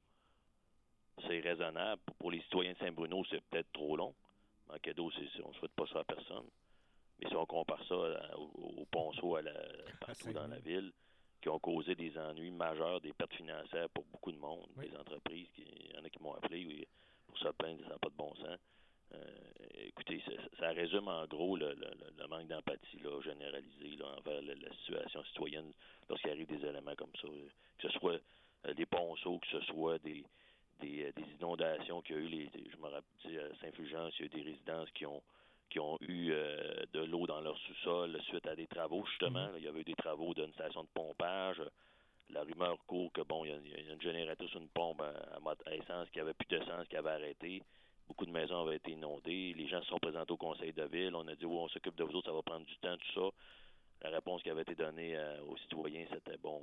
c'est raisonnable. Pour les citoyens de Saint-Bruno, c'est peut-être trop long. Manquer d'eau, c'est, on ne souhaite pas ça à personne. Mais si on compare ça aux, aux ponceaux à la, partout dans la ville, qui ont causé des ennuis majeurs, des pertes financières pour beaucoup de monde, oui. Des entreprises, il y en a qui m'ont appelé oui, pour se plaindre, ça n'a pas de bon sens. Euh, écoutez, ça, ça résume en gros le, le, le manque d'empathie là, généralisé là, envers la, la situation citoyenne lorsqu'il arrive des éléments comme ça. Que ce soit euh, des ponceaux, que ce soit des, des, des inondations qu'il y a eu, les, je me rappelle, à Saint-Fulgence, il y a eu des résidences qui ont qui ont eu euh, de l'eau dans leur sous-sol suite à des travaux, justement. Là, il y avait eu des travaux d'une station de pompage. La rumeur court que, bon, il y a, il y a une génératrice sur une pompe à, à, à essence qui avait plus d'essence, qui avait arrêté. Beaucoup de maisons avaient été inondées. Les gens se sont présentés au conseil de ville. On a dit, oui, on s'occupe de vous autres, ça va prendre du temps, tout ça. La réponse qui avait été donnée euh, aux citoyens, c'était, bon, euh,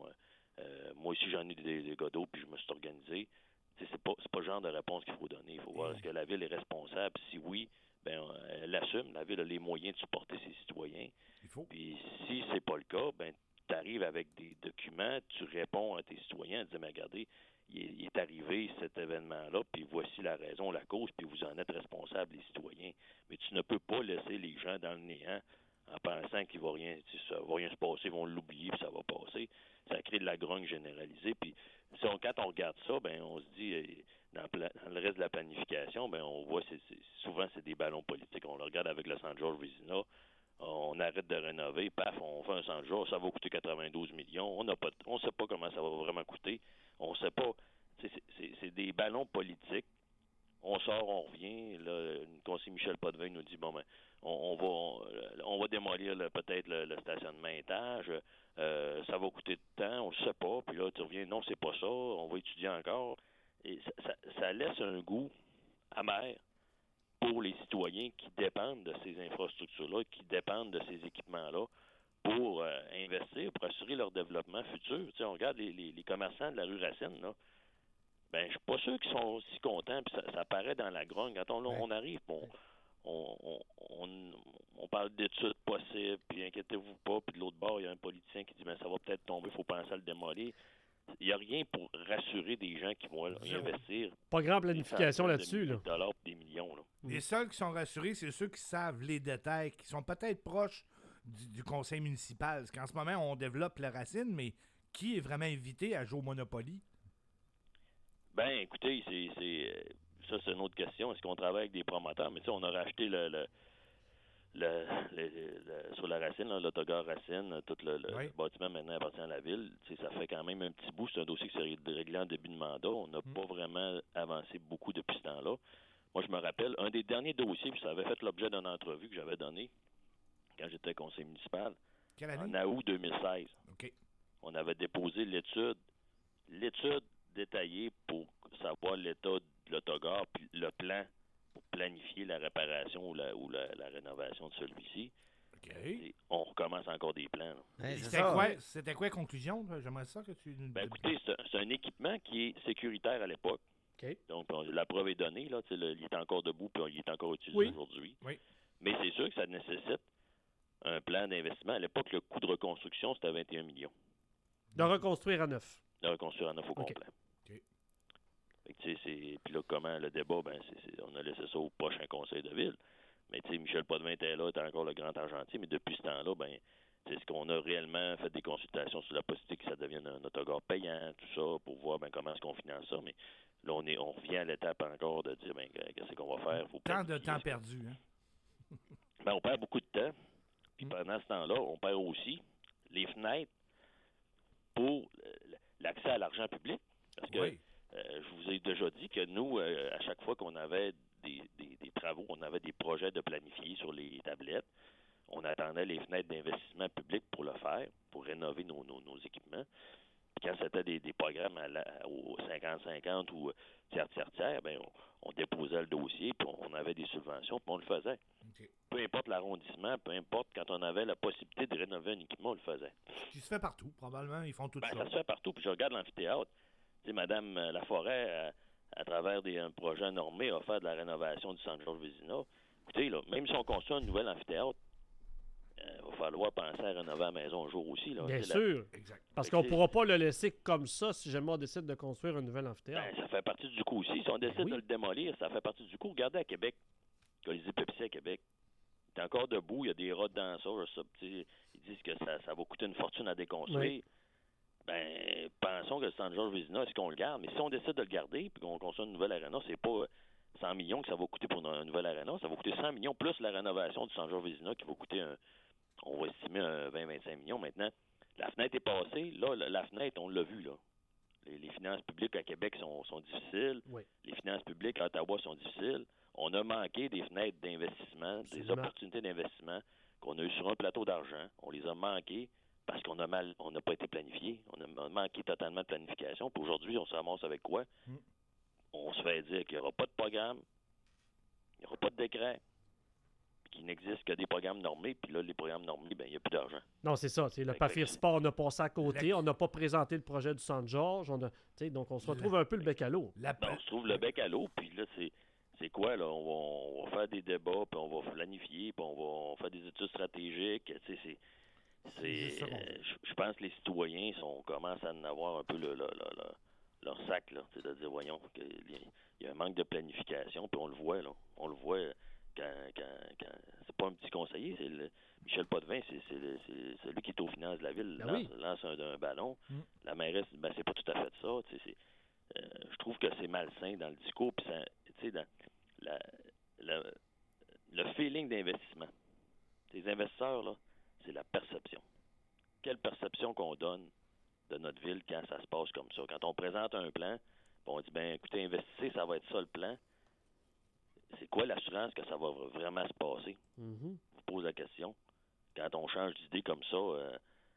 Euh, moi aussi, j'en ai des, des gars d'eau, puis je me suis organisé. Tu sais, c'est pas, c'est pas le genre de réponse qu'il faut donner. Il faut voir est-ce que la Ville est responsable. Si oui, ben elle l'assume. La Ville a les moyens de supporter ses citoyens. Il faut. Puis si c'est pas le cas, ben tu arrives avec des documents, tu réponds à tes citoyens, tu dis, mais regardez, il est, il est arrivé cet événement-là, puis voici la raison, la cause, puis vous en êtes responsables, les citoyens. Mais tu ne peux pas laisser les gens dans le néant en pensant qu'il va rien, ça va rien se passer, ils vont l'oublier, puis ça va passer. Ça crée de la grogne généralisée. Puis si on, quand on regarde ça, ben on se dit, euh, dans, dans le reste de la planification, ben on voit, c'est, c'est, souvent c'est des ballons politiques. On le regarde avec le Centre Georges Vézina. On arrête de rénover, paf, on fait un centre Georges, ça va coûter quatre-vingt-douze millions. On n'a pas, on sait pas comment ça va vraiment coûter. On sait pas. C'est, c'est, c'est des ballons politiques. On sort, on revient. Là, le conseiller Michel Potvin nous dit bon ben, on, on va, on, on va démolir le, peut-être le, le stationnement étage. Euh, ça va coûter de temps, on le sait pas. Puis là, tu reviens, non, c'est pas ça. On va étudier encore. Et ça, ça, ça laisse un goût amer pour les citoyens qui dépendent de ces infrastructures-là, qui dépendent de ces équipements-là pour euh, investir, pour assurer leur développement futur. Tu sais, on regarde les, les, les commerçants de la rue Racine, là. Ben, je suis pas sûr qu'ils sont si contents, puis ça, ça apparaît dans la grogne. Quand on, là, on arrive, on, on, on, on, on parle d'études possibles, puis inquiétez-vous pas, puis de l'autre bord, il y a un politicien qui dit, ben ça va peut-être tomber, il faut penser à le démolir. Il n'y a rien pour rassurer des gens qui vont y investir. Pas grande planification là-dessus. Des là. dollars, des millions. Là. Les seuls qui sont rassurés, c'est ceux qui savent les détails, qui sont peut-être proches du, du conseil municipal. Parce qu'en ce moment, on développe la racine, mais qui est vraiment invité à jouer au Monopoly? Ben, écoutez, c'est, c'est ça, c'est une autre question. Est-ce qu'on travaille avec des promoteurs? Mais tu sais, on a racheté le... le Le, le, le, sur la Racine, là, l'autogare Racine, tout le, le, oui. le bâtiment maintenant appartient à la ville. Tu sais, ça fait quand même un petit bout. C'est un dossier qui s'est réglé en début de mandat. On n'a mm. pas vraiment avancé beaucoup depuis ce temps-là. Moi, je me rappelle, un des derniers dossiers, puis ça avait fait l'objet d'une entrevue que j'avais donnée quand j'étais conseiller municipal. Quelle année? En août deux mille seize. Okay. On avait déposé l'étude, l'étude détaillée pour savoir l'état de l'autogare, puis le plan pour planifier la réparation ou la, ou la, la rénovation de celui-ci. Okay. On recommence encore des plans. Ouais, c'était, ça, quoi, ouais. c'était quoi la conclusion? J'aimerais ça que tu... Ben, écoutez, c'est un, c'est un équipement qui est sécuritaire à l'époque. Okay. Donc, on, la preuve est donnée. Là, le, il est encore debout puis il est encore utilisé oui. aujourd'hui. Oui. Mais c'est sûr que ça nécessite un plan d'investissement. À l'époque, le coût de reconstruction, c'était vingt et un millions. De reconstruire à neuf. De reconstruire à neuf au okay. complet. C'est, c'est, puis là, comment le débat, ben, c'est, c'est, on a laissé ça au prochain conseil de ville. Mais tu sais, Michel Potvin était là, était encore le grand argentier, mais depuis ce temps-là, ben, c'est ce qu'on a réellement fait des consultations sur la possibilité que ça devienne un autogare payant, tout ça, pour voir ben, comment est-ce qu'on finance ça. Mais là, on est, on revient à l'étape encore de dire, ben, qu'est-ce qu'on va faire? Faut Tant de temps perdu, hein? Ben, on perd beaucoup de temps. Puis pendant ce temps-là, on perd aussi les fenêtres pour l'accès à l'argent public. Parce que oui. Euh, je vous ai déjà dit que nous, euh, à chaque fois qu'on avait des, des, des travaux, on avait des projets de planifier sur les tablettes, on attendait les fenêtres d'investissement public pour le faire, pour rénover nos, nos, nos équipements. Puis quand c'était des, des programmes à la, au cinquante cinquante ou tiers-tiers-tiers, ben on, on déposait le dossier, puis on avait des subventions, puis on le faisait. Okay. Peu importe l'arrondissement, peu importe, quand on avait la possibilité de rénover un équipement, on le faisait. Ce qui se fait partout, probablement, ils font tout ben, ça. Ça se fait partout, puis je regarde l'amphithéâtre. Tu sais, Mme Laforêt, à, à travers des, un projet normé, a fait de la rénovation du Centre Georges Vézina. Écoutez, là, même si on construit un nouvel amphithéâtre, il euh, va falloir penser à rénover la maison un jour aussi. Là. Bien c'est sûr. La... Exact. Parce qu'on ne pourra pas le laisser comme ça si jamais on décide de construire un nouvel amphithéâtre. Ben, ça fait partie du coût aussi. Si on décide oui. de le démolir, ça fait partie du coût. Regardez à Québec, Colisée Pepsi à Québec. Il est encore debout, il y a des rods dans ça. ça ils disent que ça, ça va coûter une fortune à déconstruire. Oui. Ben, pensons que le Centre Georges Vézina, est-ce qu'on le garde? Mais si on décide de le garder et qu'on construit une nouvelle aréna, c'est pas cent millions que ça va coûter pour une nouvelle aréna. Ça va coûter cent millions plus la rénovation du Centre Georges Vézina qui va coûter, un, on va estimer un vingt à vingt-cinq millions maintenant. La fenêtre est passée. Là, la, la fenêtre, on l'a vu, là. Les, les finances publiques à Québec sont, sont difficiles. Oui. Les finances publiques à Ottawa sont difficiles. On a manqué des fenêtres d'investissement, des Absolument. opportunités d'investissement qu'on a eues sur un plateau d'argent. On les a manquées. Parce qu'on a mal, on n'a pas été planifié. On a manqué totalement de planification. Puis aujourd'hui, on se ramasse avec quoi? Mm. On se fait dire qu'il n'y aura pas de programme, il n'y aura pas de décret, qu'il n'existe que des programmes normés, puis là, les programmes normés, ben il n'y a plus d'argent. Non, c'est ça. Le Fait que- Pafir Sport, on a passé à côté. On n'a pas présenté le projet du Centre-Georges. On a, tu sais, donc, on se retrouve un peu le bec à l'eau. Ben, on se trouve le bec à l'eau, puis là, c'est c'est quoi, là? On va, on va faire des débats, puis on va planifier, puis on va, on va faire des études stratégiques. Tu sais, c'est... c'est euh, je je pense que les citoyens sont, commencent à en avoir un peu le, le, le, le- leur sac, là. C'est de dire, voyons, que il y a- il y a un manque de planification, puis on le voit, là. On le voit quand... quand, quand c'est pas un petit conseiller, c'est le... Michel Potvin, c'est c'est le- c'est celui qui est aux finances de la ville, Ben lance, oui. lance un, un ballon. Mm. La mairesse, ben, c'est pas tout à fait ça. Tu sais, c'est- euh, je trouve que c'est malsain dans le discours, puis ça, tu sais, dans la, la- le feeling d'investissement. Les investisseurs, là, c'est la perception. Quelle perception qu'on donne de notre ville quand ça se passe comme ça? Quand on présente un plan, puis on dit, ben écoutez, investissez, ça va être ça le plan. C'est quoi l'assurance que ça va vraiment se passer? Mhm. Je vous pose la question. Quand on change d'idée comme ça, euh,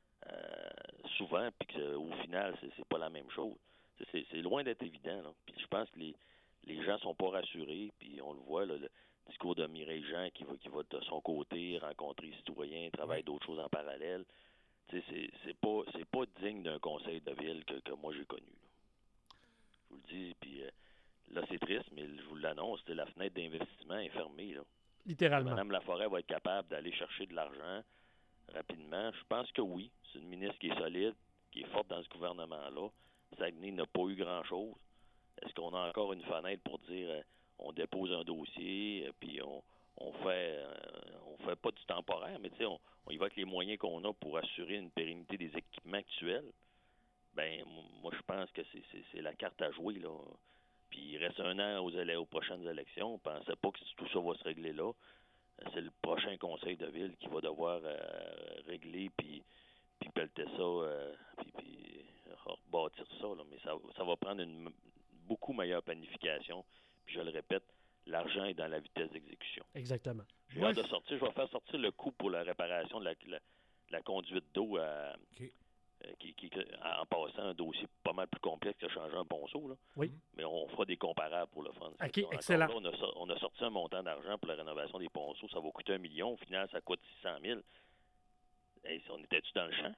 euh, souvent, puis qu'au final, c'est, c'est pas la même chose. C'est, c'est- c'est loin d'être évident. Là. Puis je pense que les, les gens sont pas rassurés, puis on le voit, là, le discours de Mireille Jean qui va, qui va de son côté rencontrer les citoyens, travailler d'autres choses en parallèle. Tu sais, c'est, c'est pas c'est pas digne d'un conseil de ville que, que moi j'ai connu. là. Je vous le dis, puis euh, là c'est triste, mais je vous l'annonce, c'est la fenêtre d'investissement est fermée. Là. Littéralement. Madame Laforêt va être capable d'aller chercher de l'argent rapidement. Je pense que oui. C'est une ministre qui est solide, qui est forte dans ce gouvernement-là. Saguenay n'a pas eu grand-chose. Est-ce qu'on a encore une fenêtre pour dire euh, on dépose un dossier, euh, puis on, on fait euh, on fait pas du temporaire, mais tu sais, on, on y va avec les moyens qu'on a pour assurer une pérennité des équipements actuels? Ben, m- moi, je pense que c'est, c'est, c'est la carte à jouer, là. Puis il reste un an aux, éle- aux prochaines élections. On pensait pas que tout ça va se régler là. Euh, C'est le prochain conseil de ville qui va devoir euh, régler puis puis pelleter ça, euh, puis, puis rebâtir ça. Là. Mais ça, ça va prendre une m- beaucoup meilleure planification. Puis je le répète, l'argent est dans la vitesse d'exécution. Exactement. J'ai Moi, hâte de sortir. Je vais faire sortir le coût pour la réparation de la, la, la conduite d'eau à, euh, qui, qui, en passant un dossier pas mal plus complexe que changer un ponceau. Là. Oui. Mais on fera des comparables pour le fun. OK, Encore excellent. là, on, a, so- on a sorti un montant d'argent pour la rénovation des ponceaux. Ça va coûter un million. Au final, ça coûte six cent mille. Hey, on était-tu dans le champ?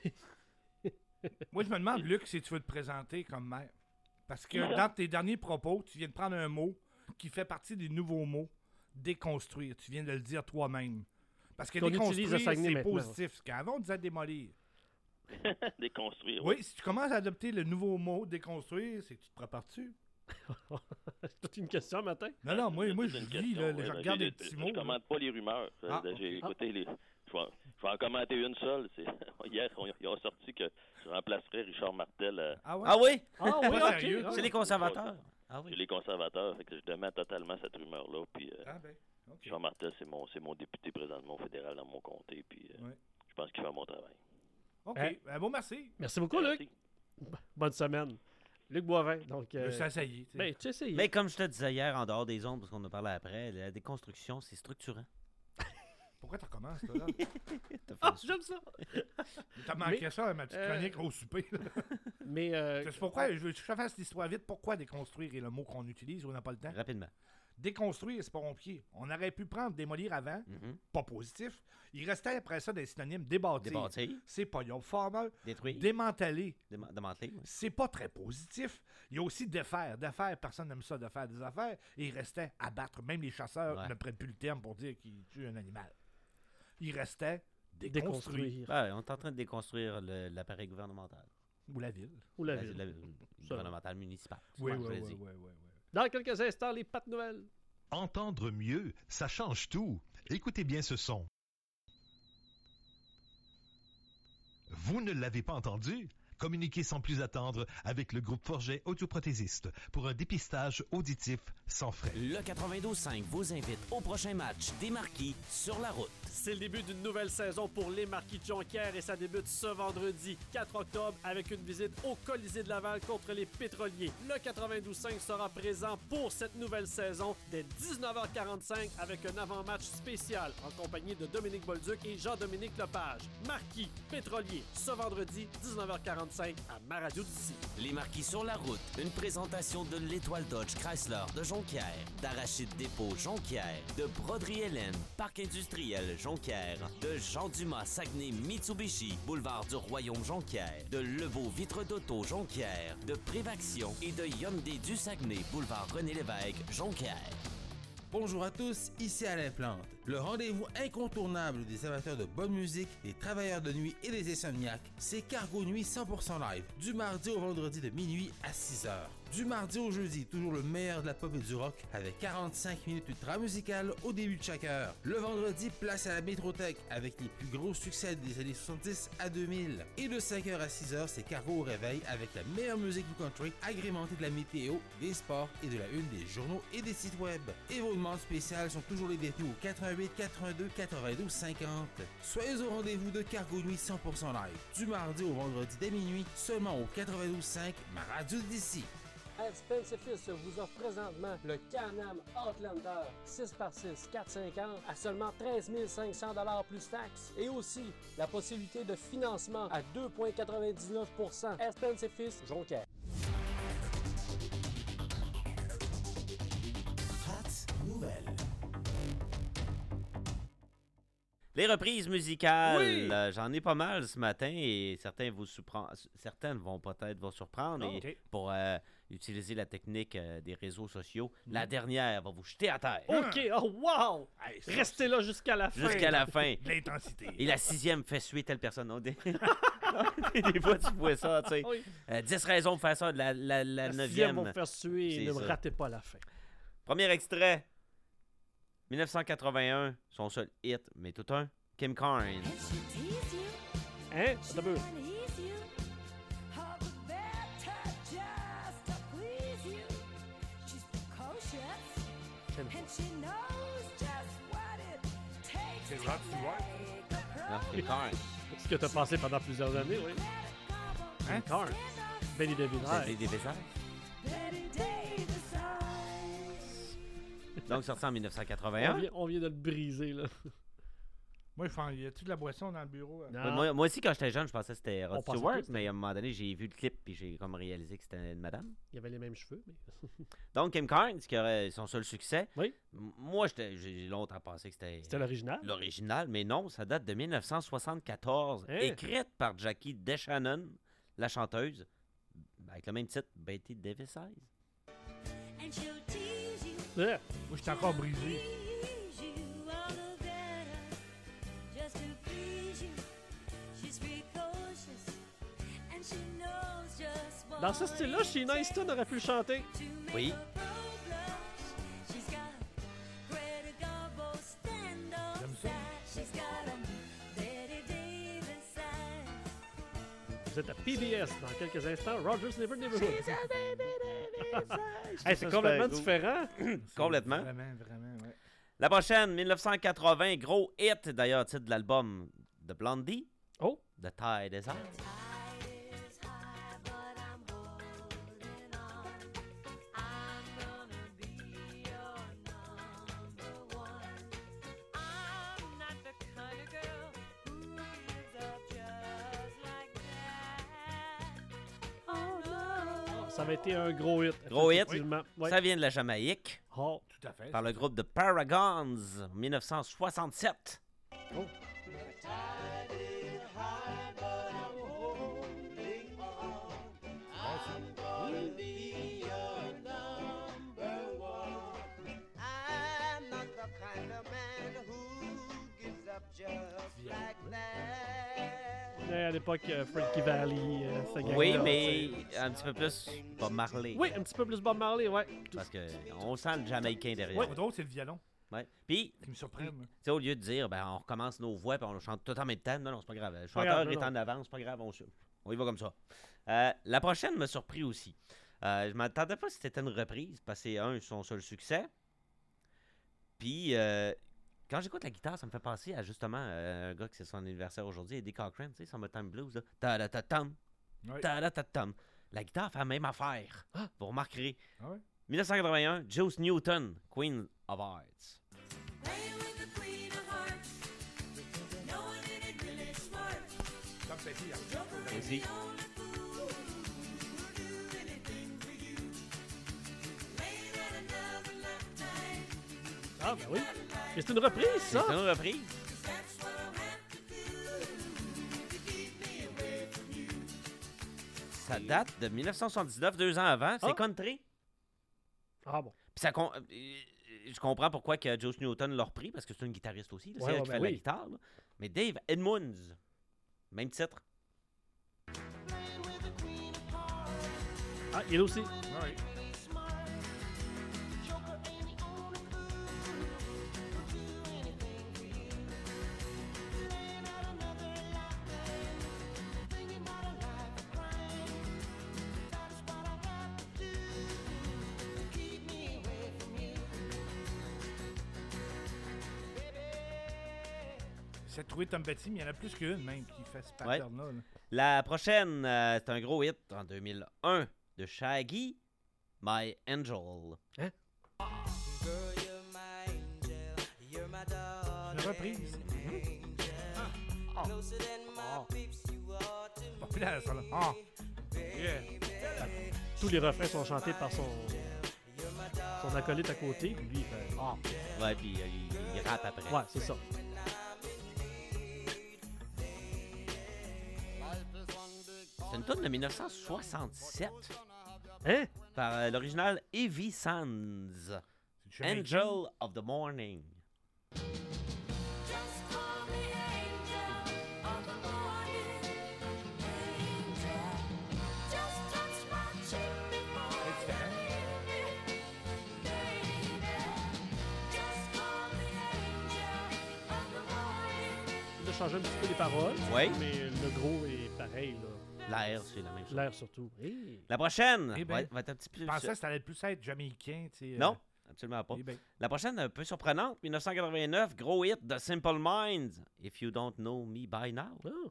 Moi, je me demande, Luc, si tu veux te présenter comme maire. Parce que dans tes derniers propos, tu viens de prendre un mot qui fait partie des nouveaux mots, déconstruire. Tu viens de le dire toi-même. Parce que Qu'on utilise à déconstruire, Saguenay c'est maintenant. positif. Parce qu'avant, on disait démolir. Déconstruire. Oui, si tu commences à adopter le nouveau mot déconstruire, c'est que tu te prépares-tu? C'est toute une question matin. Non, non, moi, moi je C'est une vis, question, là, ouais, je ben, regarde j'ai- les petits je mots. là. commente pas les rumeurs. Ah, J'ai ok. écouté les. Je vais, je vais en commenter une seule. C'est... Hier, on- ils ont sorti que je remplacerais Richard Martel. euh, Ah ouais? Ah oui? Ah oui, Pas ok. sérieux, Ah, C'est les conservateurs. Ah C'est oui. les conservateurs. Fait que je demande totalement cette rumeur-là. Puis, euh, Ah ben, ok. Richard Martel, c'est mon, c'est mon député présentement fédéral dans mon comté. Puis, euh, Ouais. je pense qu'il fait un bon travail. OK, Hein? ben, bon, merci. Merci beaucoup, Luc. Merci. Bonne semaine. Luc Boivin. Donc, Je euh, me suis essayé. tu sais. ben, tu sais, Mais comme je te disais hier, en dehors des ondes, parce qu'on a parlé après, la déconstruction, c'est structurant. Pourquoi tu recommences, toi, là? T'as fait Ah, une- j'aime ça. T'as manqué Mais- ça, ma petite euh, chronique au souper. là. Mais euh, C'est pourquoi, je veux que je fasse l'histoire vite, pourquoi déconstruire est le mot qu'on utilise ou on n'a pas le temps? Rapidement. Déconstruire, c'est pas rompier. On aurait pu prendre démolir avant, Mhm. pas positif. Il restait après ça des synonymes débâtir. Débâtir. C'est pas yon formal. Détruire. Démanteler. Déma- Démanteler. oui. C'est pas très positif. Il y a aussi défaire. Défaire, personne n'aime ça, de faire des affaires. Et il restait abattre. Même les chasseurs Ouais. ne prennent plus le terme pour dire qu'ils tuent un animal. Il restait déconstruire. déconstruire. Ouais, on est en train de déconstruire le- l'appareil gouvernemental. Ou la ville. Ou la La- ville. la- Ça. gouvernemental municipal. Oui, Ouais, oui, je l'ai oui, dit. oui, oui, oui. Dans quelques instants, les pattes nouvelles. Entendre mieux, ça change tout. Écoutez bien ce son. Vous ne l'avez pas entendu? Communiquez sans plus attendre avec le groupe Forget Audioprothésiste pour un dépistage auditif sans frais. Le quatre-vingt-douze cinq vous invite au prochain match des Marquis sur la route. C'est le début d'une nouvelle saison pour les Marquis de Jonquière et ça débute ce vendredi quatre octobre avec une visite au Colisée de Laval contre les Pétroliers. Le quatre-vingt-douze cinq sera présent pour cette nouvelle saison dès dix-neuf heures quarante-cinq avec un avant-match spécial en compagnie de Dominique Bolduc et Jean-Dominique Lepage. Marquis, Pétroliers, ce vendredi dix-neuf heures quarante-cinq trente-cinq à ma radio d'ici. Les marquis sur la route, une présentation de l'Étoile Dodge Chrysler de Jonquière, d'Arachide Dépôt Jonquière, de Broderie Hélène, Parc industriel Jonquière, de Jean Dumas Saguenay Mitsubishi, Boulevard du Royaume Jonquière, de Lebeau Vitre d'Auto Jonquière, de Prévaction et de Hyundai du Saguenay, Boulevard René Lévesque Jonquière. Bonjour à tous, ici Alain Plante. Le rendez-vous incontournable des amateurs de bonne musique, des travailleurs de nuit et des insomniaques, c'est Cargo Nuit cent pour cent live, du mardi au vendredi de minuit à six heures. Du mardi au jeudi, toujours le meilleur de la pop et du rock, avec quarante-cinq minutes ultra musicales au début de chaque heure. Le vendredi, place à la Métrothèque, avec les plus gros succès des années soixante-dix à deux mille. Et de cinq heures à six heures, c'est Cargo au réveil, avec la meilleure musique du country, agrémentée de la météo, des sports et de la une des journaux et des sites web. Et vos demandes spéciales sont toujours les bienvenues au quatre-vingt-huit quatre-vingt-deux quatre-vingt-douze cinquante. Soyez au rendez-vous de Cargo Nuit cent pour cent live, du mardi au vendredi dès minuit, seulement au quatre-vingt-douze cinq, ma radio d'ici. Spencer Fils vous offre présentement le Can-Am Outlander six par six quatre cent cinquante à seulement treize mille cinq cents dollars plus taxes. Et aussi la possibilité de financement à deux virgule quatre-vingt-dix-neuf pour cent. Spencer Fils, Jonquière. Nouvelle. Les reprises musicales, Oui! euh, j'en ai pas mal ce matin et certains vous surprend... certaines vont peut-être vous surprendre Oh, et okay. pour euh, utiliser la technique euh, des réseaux sociaux. La dernière va vous jeter à terre. OK, oh wow! Hey, ça, Restez là jusqu'à la fin. Jusqu'à la fin. de l'intensité. Et la sixième fait suer telle personne. Non, des... des fois, tu vois ça, tu sais. Oui. Euh, dix raisons pour faire ça. La, la, la, La neuvième. sixième vont faire suer. C'est Ne me ça. ratez pas la fin. Premier extrait. dix-neuf cent quatre-vingt-un, son seul hit, mais tout un. Kim Carnes. Hein? C'est un peu. C'est Rod Stewart. Non, Kim Carnes. Ce que tu as passé pendant plusieurs années, oui. Hein? Carnes. Benny David. C'est des Davis. Donc, sorti en dix-neuf cent On quatre-vingt-un. vient, on vient de le briser, là. Moi, je pense, y a-tu de la boisson dans le bureau? hein? Non. Moi, moi aussi, quand j'étais jeune, je pensais que c'était On Rod pensait Stewart, tous que c'était- mais à un moment donné, j'ai vu le clip et j'ai comme réalisé que c'était une madame. Il avait les mêmes cheveux, mais. Donc, Kim Carnes, qui aurait son seul succès. Oui. M- Moi, j'étais- j'ai longtemps pensé que c'était C'était l'original. l'original, mais non, ça date de dix-neuf cent soixante-quatorze. Hein? Écrite par Jackie DeShannon, la chanteuse, avec le même titre, Betty Davis Eyes. Yeah. Moi, j'étais encore brisé. Dans ce style-là, Sheena Easton aurait pu le chanter. Oui. J'aime ça. Vous êtes à P B S dans quelques instants. Rogers Never Neighborhood. Hey, c'est Ça, complètement c'est- différent. Complètement. Vraiment, vraiment, ouais. La prochaine, dix-neuf cent quatre-vingts, gros hit, d'ailleurs, titre de l'album de Blondie. Oh. The Tide is High. Ça avait été un gros hit. Gros hit. effectivement. Ouais. Ça vient de la Jamaïque. Oh. Tout à fait. Par le groupe de Paragons, dix-neuf cent soixante-sept. Oh. Ouais, à l'époque, euh, Frankie Valli, euh, cette gang-là, Oui, tu mais sais. un petit peu plus Bob Marley. Oui, un petit peu plus Bob Marley, ouais. Parce que on sent le Jamaïcain derrière. Ouais. Drôle, c'est le violon. Ouais. Puis, qui me surprend, moi. tu sais, au lieu de dire, ben, on recommence nos voix puis on chante tout en même temps, non, non, c'est pas grave. Le Pas chanteur grave, non, est non. en avance, c'est pas grave, on, se- on y va comme ça. Euh, la prochaine m'a surpris aussi. Euh, je m'attendais pas si c'était une reprise, parce que c'est un, son seul succès. Puis, euh, quand j'écoute la guitare, ça me fait penser à justement euh, un gars qui c'est son anniversaire aujourd'hui, Eddie Cochran, tu sais, Summertime Blues, là. Ta-da-ta-tam, Ouais. ta-da-ta-tam. La guitare fait la même affaire. Vous remarquerez. Ah ouais? dix-neuf cent quatre-vingt-un, Juice Newton, Queen of Hearts. Tom Petty, il a Aussi. Ah, ben oui. Mais c'est une reprise, ça? C'est une reprise. Ça date de mille neuf cent soixante-dix-neuf, deux ans avant. C'est Ah. country. Ah bon. Puis ça con- euh, je comprends pourquoi que Joe Newton l'a repris, parce que c'est un guitariste aussi. là. C'est Ouais, elle ouais, qui ben fait la oui. guitare. là. Mais Dave Edmunds, même titre. Ah, il est là aussi. Oui. J'essaie de trouver Tom Petty, mais il y en a plus qu'une même qui fait ce Ouais. pattern-là. là. La prochaine, euh, c'est un gros hit en deux mille un de Shaggy, My Angel. Hein? Une reprise. Ah. Ah. Populaire, ça, là. Ah. Yeah. Tous les refrains sont chantés par son, son acolyte à côté, puis lui, il fait Ah. Ouais, puis euh, il, il rappe après. Ouais, c'est ça. C'est une tune de mille neuf cent soixante-sept. Hein? Par euh, l'original Evie Sands. Jamaïcain. Angel of the Morning. Il a changé un petit peu les paroles. Oui. Mais le gros est pareil, là. L'air, c'est la même chose. L'air surtout. Hey. La prochaine Eh ben, va, être- va être un petit peu... Je pensais que ça allait plus être jamaïcain. tu sais, euh, Non, absolument pas. eh ben. La prochaine, un peu surprenante, mille neuf cent quatre-vingt-neuf, gros hit de Simple Minds, If You Don't Know Me By Now. Oh.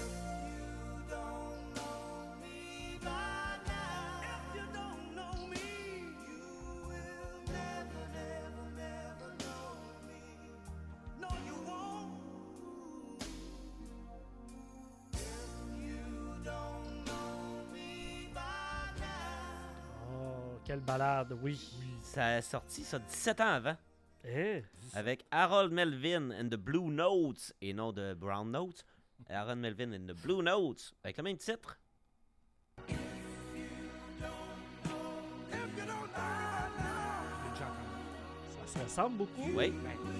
Oh, quelle balade, oui. Ça a sorti ça dix-sept ans avant. Hein? Avec Harold Melvin and the Blue Notes, et non de Brown Notes. Harold Melvin and the Blue Notes, avec le même titre. Ça se ressemble beaucoup. Oui.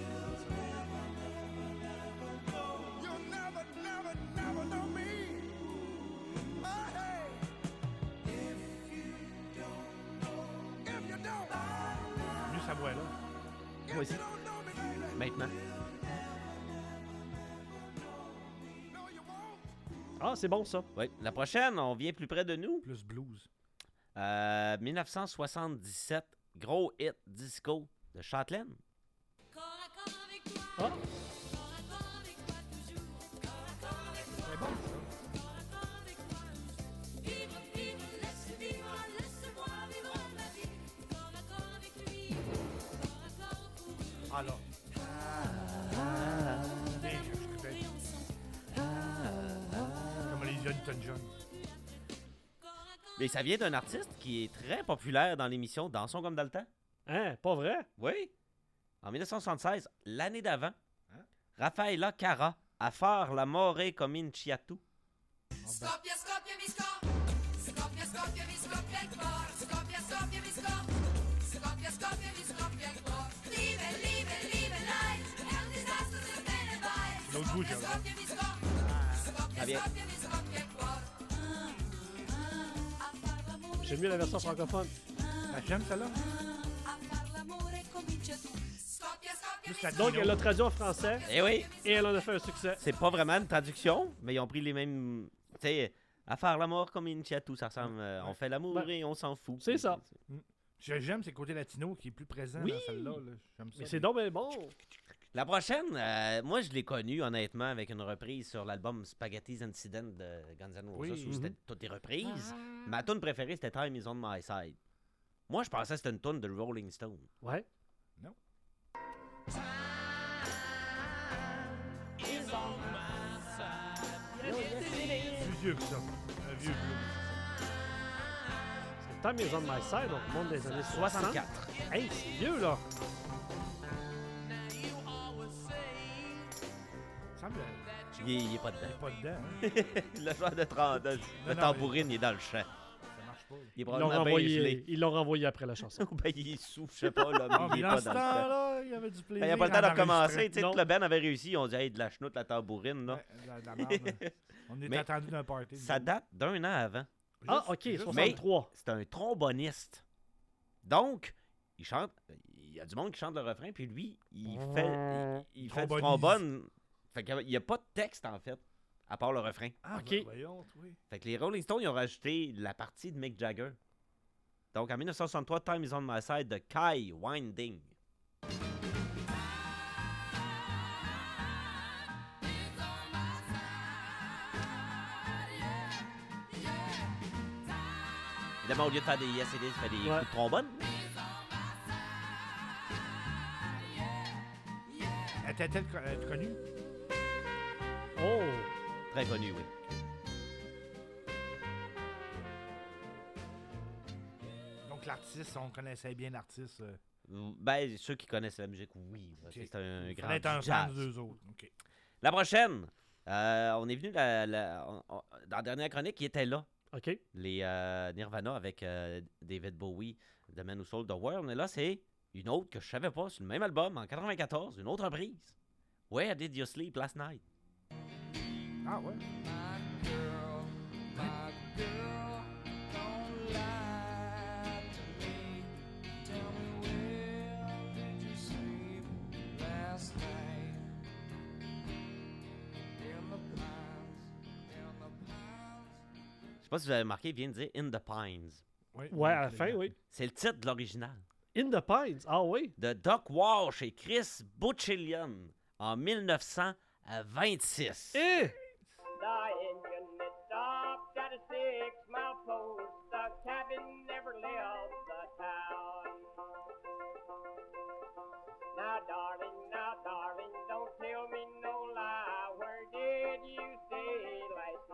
Mieux sa voix, là. Moi aussi. Maintenant. Ah, c'est bon, ça. Oui. La prochaine, on vient plus près de nous. Plus blues. Euh, mille neuf cent soixante-dix-sept, gros hit disco de Châtelaine. Ah. C'est bon, ça. Ah là. Bien, je trippais. Comme les Newton John. Et ça vient d'un artiste qui est très populaire dans l'émission Dansons comme dans le temps. Hein, pas vrai? Oui. En mille neuf cent soixante-seize, l'année d'avant, Raffaella Cara à faire la more cominciato. Scoppia, scoppia, mi scop. Scoppia, scoppia, mi scoppia il cor. Scoppia, scoppia, mi scop. Scoppia, scoppia, mi scoppia il cor. Liebe, liebe, liebe, life. È un disastro se te ne vai. L'autre bouge, là. Scoppia, mi scop. Scoppia, Ah, bien. scoppia, mi scoppia il cor. J'aime mieux la version francophone. Ah, j'aime celle-là. A far l'amore comincia tu. Scoppia, scoppia, Plus mi latino. Donc, elle l'a traduit en français. Eh oui. Et elle en a fait un succès. C'est pas vraiment une traduction, mais ils ont pris les mêmes. Tu sais, à faire l'amour cominciato, ça ressemble. euh, on fait l'amour Ben, et on s'en fout. c'est ça. Je- J'aime ces côtés latinos qui est plus présent Oui. dans celle-là. là. J'aime ça. Mais c'est donc bien bon. La prochaine, euh, moi je l'ai connue honnêtement avec une reprise sur l'album Spaghetti's Incident de Guns N' Roses Oui. où c'était Mhm. toutes des reprises. Ma tune préférée c'était Time Is On My Side. Moi je pensais que c'était une tune de Rolling Stone. Ouais. Non. Plus vieux que ça. Un vieux blues. C'est Time Is On My Side, on remonte des années soixante. soixante-quatre. Hey, c'est vieux, là. Il est, il est pas dedans. Il est pas dedans. Hein? Le joueur de, tra- de, de non, tambourine, il est dans le champ. Ça marche pas. Il est Ils l'ont probablement bien renvoyé, gelé. ils l'ont renvoyé après la chanson. Ou ben, il est sous, je sais pas, là, mais Ah, il est mais pas dans ce dans le champ. temps-là, il y avait du plaisir. Ben, il n'y a pas le temps de en recommencer. Tu sais, Non. tout le band avait réussi. Ils ont dit, hey, de la chenoute, la tambourine, là. Ouais, de la- de la merde, là. On est Mais attendu d'un party. Ça date d'un an avant. Ah, ok, juste- soixante-trois. C'est un tromboniste. Donc, il chante. Il y a du monde qui chante le refrain, puis lui, il fait, il, il fait du Trombonise. trombone. Fait qu'il n'y a pas de texte, en fait, à part le refrain. Ah, Ok. ben, voyons, oui. Fait que les Rolling Stones, ils ont rajouté la partie de Mick Jagger. Donc, en dix-neuf cent soixante-trois, Time is on my side de Kai Winding. Évidemment, au lieu de faire des yes et des, il fait des Ouais. coups de trombone. Était-elle co- euh, connue? Oh! Très connu, oui. Donc, l'artiste, on connaissait bien l'artiste. euh, Ben, ceux qui connaissent la musique, oui. parce que Ok. C'est un il grand fallait être un du fan jazz. de deux autres. OK. La prochaine, euh, on est venu la, la- on- on- dans la dernière chronique, il était là. OK. Les euh, Nirvana avec euh, David Bowie, The Man Who Sold the World. Mais là, c'est une autre que je savais pas, sur le même album, en quatre-vingt-quatorze, une autre reprise. Where Did You Sleep Last Night? Ah, ouais. Je sais pas si vous avez remarqué, il vient de dire In the Pines. Oui, Ouais, à la oui, fin, oui. oui. C'est le titre de l'original. In the Pines, ah oui. De Doc Walsh et Chris Bouchillian en mille neuf cent vingt-six. Eh! The engine it stopped at a six-mile post. The cabin never left the town. Now, darling, now, darling, don't tell me no lie. Where did you stay last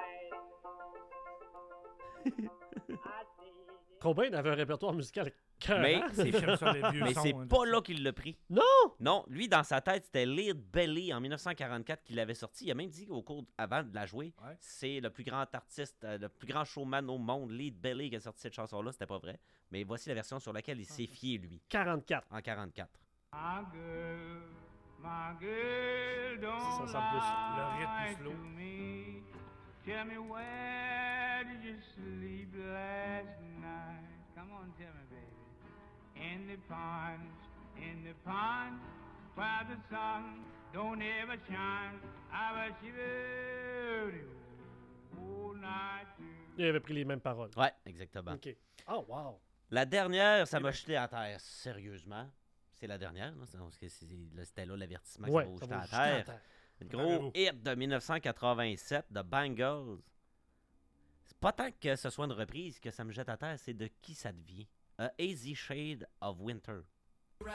night? I see. Cobain avait un répertoire musical cœur. Mais hein? c'est J'aime ça, les vieux mais sons, c'est hein, pas de là qu'il l'a pris. Non! Non, lui, dans sa tête, c'était Lead Belly en dix-neuf cent quarante-quatre qu'il avait sorti. Il a même dit au cours, avant de la jouer, Ouais. c'est le plus grand artiste, euh, le plus grand showman au monde, Lead Belly, qui a sorti cette chanson-là. C'était pas vrai. Mais voici la version sur laquelle il s'est fié, lui, quarante-quatre. en quarante-quatre. My girl, my girl, don't Ça ressemble plus. Le rythme lie slow. to me. Tell me where did you sleep last night? Come on, tell me, baby. In the pines, in the pines, where the sun don't ever shine. I was shivering all night too. Il avait pris les mêmes paroles. Ouais, exactement. OK. Oh, wow. La dernière, ça m'a jeté à terre, sérieusement. C'est la dernière, là, c'est- parce que c'est- là, c'était là l'avertissement Ouais, que ça va vous ça jeter va à vous jeter à terre. terre. Le gros hit de dix-neuf cent quatre-vingt-sept de Bangles. C'est pas tant que ce soit une reprise que ça me jette à terre, c'est de qui ça devient. A Hazy Shade of Winter. Tu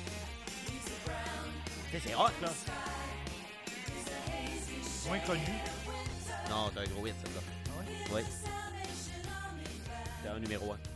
sais, c'est rock, là. Moins connu. Non, c'est un gros hit, celle-là. Oui. C'est un numéro un.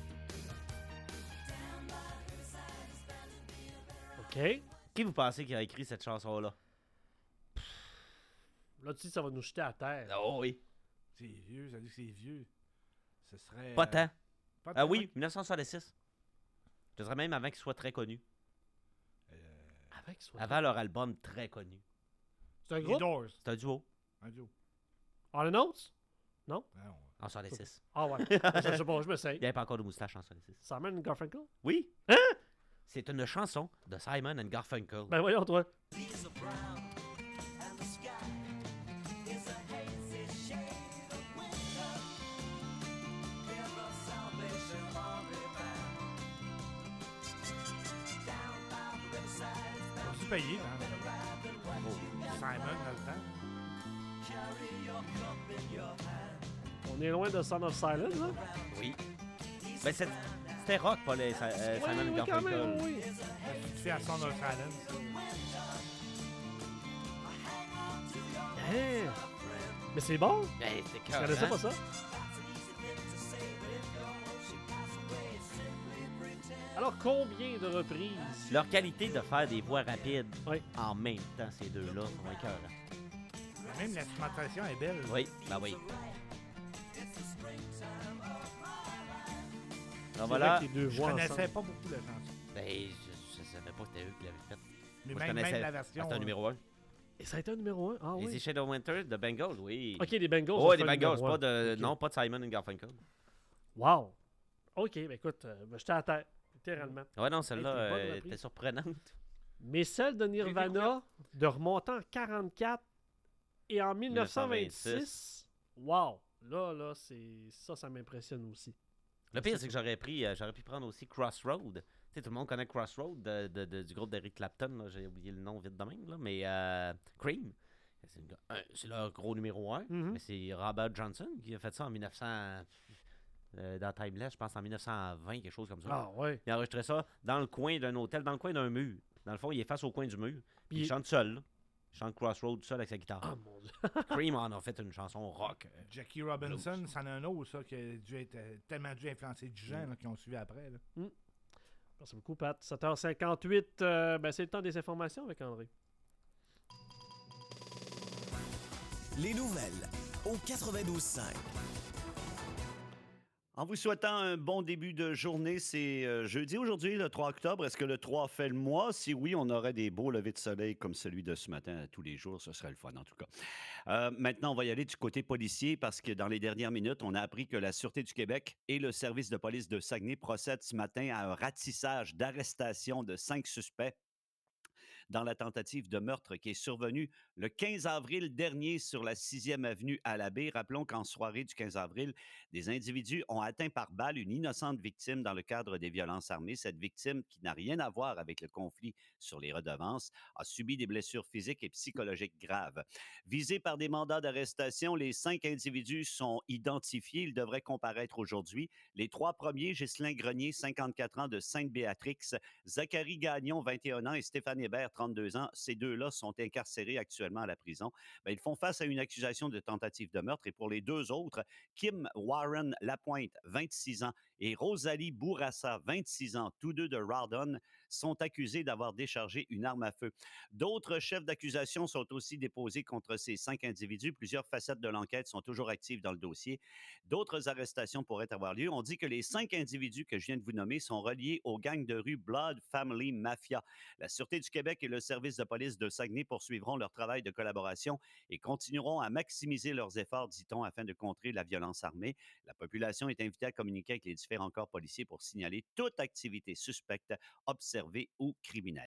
OK. Qui vous pensez qui a écrit cette chanson-là? Là, tu dis que ça va nous jeter à terre. Oh oui. C'est vieux, ça dit que c'est vieux. Ce serait. Pas tant. euh, pas Ah tant, oui, ouais. dix-neuf cent soixante-six. Je dirais même avant qu'il soit très connu. Avec soit. Avant leur album très connu. C'est un Les groupe? Doors. C'est un duo. Un duo. On l'annonce? Non? Ah, non. En soixante-six. Ah ouais. je, je sais pas, je m'essaye. Il n'y avait pas encore de moustache en soixante-six. Simon Garfunkel? Oui. Hein? C'est une chanson de Simon and Garfunkel. Ben voyons, toi. On s'est payé, hein. Simon, dans le temps. On est loin de Son of Silence, hein? Oui. Ben c'est- c'était rock, pas les, euh, Simon and oui, quand Garfunkel. même, oui. Tu te fais à Sound of Silence. Hein? Mais c'est bon? Ben, c'était Je connaissais cœur, pas ça. Alors, combien de reprises? Leur qualité de faire des voix rapides Oui. en même temps, ces deux-là, sont écœurants. Même l'instrumentation est belle. Oui, ben oui. Alors voilà. Je connaissais pas beaucoup la chanson. Ben, je, je savais pas que c'était eux qui l'avaient faite. Mais Moi, même, je connaissais. même la version. C'était un numéro un. Et ça a été un numéro un? Ah oui. Les Shadow Winter de Bengals, oui. Ok, les Bengals. Oh, ont les fait un Bengals, numéro pas un. de. Ok. Non, pas de Simon and Garfunkel. Wow. Ok, ben écoute, euh, ben, j'étais à terre, littéralement. Ouais, non, celle-là Hey, t'es bonne euh, reprise. était surprenante. Mais celle de Nirvana, de remonter en quarante-quatre et en mille neuf cent vingt-six, wow. Là, là, c'est ça, ça m'impressionne aussi. Le pire, c'est que j'aurais pris, euh, j'aurais pu prendre aussi Crossroad. Tu sais, tout le monde connaît Crossroad de, de, de- du groupe d'Eric Clapton. là. J'ai oublié le nom vite de même, là, mais euh, Cream. C'est, une- un- c'est leur gros numéro un, Mhm. mais c'est Robert Johnson qui a fait ça en mille neuf cents. euh, dans Timeless, je pense en mille neuf cent vingt, quelque chose comme ça. Ah, ouais. Il a enregistré ça dans le coin d'un hôtel, dans le coin d'un mur. Dans le fond, il est face au coin du mur. Puis Puis il il- chante seul. là. Il chante Crossroad seul avec sa guitare. Ah, mon Dieu. Cream en a fait une chanson rock. euh, Jackie Robinson, c'en a un autre, ça, qui a dû être euh, tellement dû influencer du gens là, qui ont suivi après. Là. Mm. Merci beaucoup, Pat. sept heures cinquante-huit, euh, ben, c'est le temps des informations avec André. Les nouvelles au quatre-vingt-douze cinq. En vous souhaitant un bon début de journée, c'est euh, jeudi aujourd'hui, le trois octobre. Est-ce que le trois fait le mois? Si oui, on aurait des beaux levées de soleil comme celui de ce matin à tous les jours. Ce serait le fun, en tout cas. Euh, maintenant, on va y aller du côté policier parce que dans les dernières minutes, on a appris que la Sûreté du Québec et le service de police de Saguenay procèdent ce matin à un ratissage d'arrestation de cinq suspects dans la tentative de meurtre qui est survenue le quinze avril dernier sur la sixième avenue à la baie. Rappelons qu'en soirée du quinze avril, des individus ont atteint par balle une innocente victime dans le cadre des violences armées. Cette victime, qui n'a rien à voir avec le conflit sur les redevances, a subi des blessures physiques et psychologiques graves. Visés par des mandats d'arrestation, les cinq individus sont identifiés. Ils devraient comparaître aujourd'hui. Les trois premiers, Ghislain Grenier, cinquante-quatre ans, de Sainte-Béatrix, Zachary Gagnon, vingt et un ans, et Stéphane Hébert, trente-deux ans. Ces deux-là sont incarcérés actuellement à la prison. Ben, ils font face à une accusation de tentative de meurtre. Et pour les deux autres, Kim Warren Lapointe, vingt-six ans, et Rosalie Bourassa, vingt-six ans, tous deux de Rawdon, sont accusés d'avoir déchargé une arme à feu. D'autres chefs d'accusation sont aussi déposés contre ces cinq individus. Plusieurs facettes de l'enquête sont toujours actives dans le dossier. D'autres arrestations pourraient avoir lieu. On dit que les cinq individus que je viens de vous nommer sont reliés aux gangs de rue Blood Family Mafia. La Sûreté du Québec et le service de police de Saguenay poursuivront leur travail de collaboration et continueront à maximiser leurs efforts, dit-on, afin de contrer la violence armée. La population est invitée à communiquer avec les différents corps policiers pour signaler toute activité suspecte, observée ou criminelle.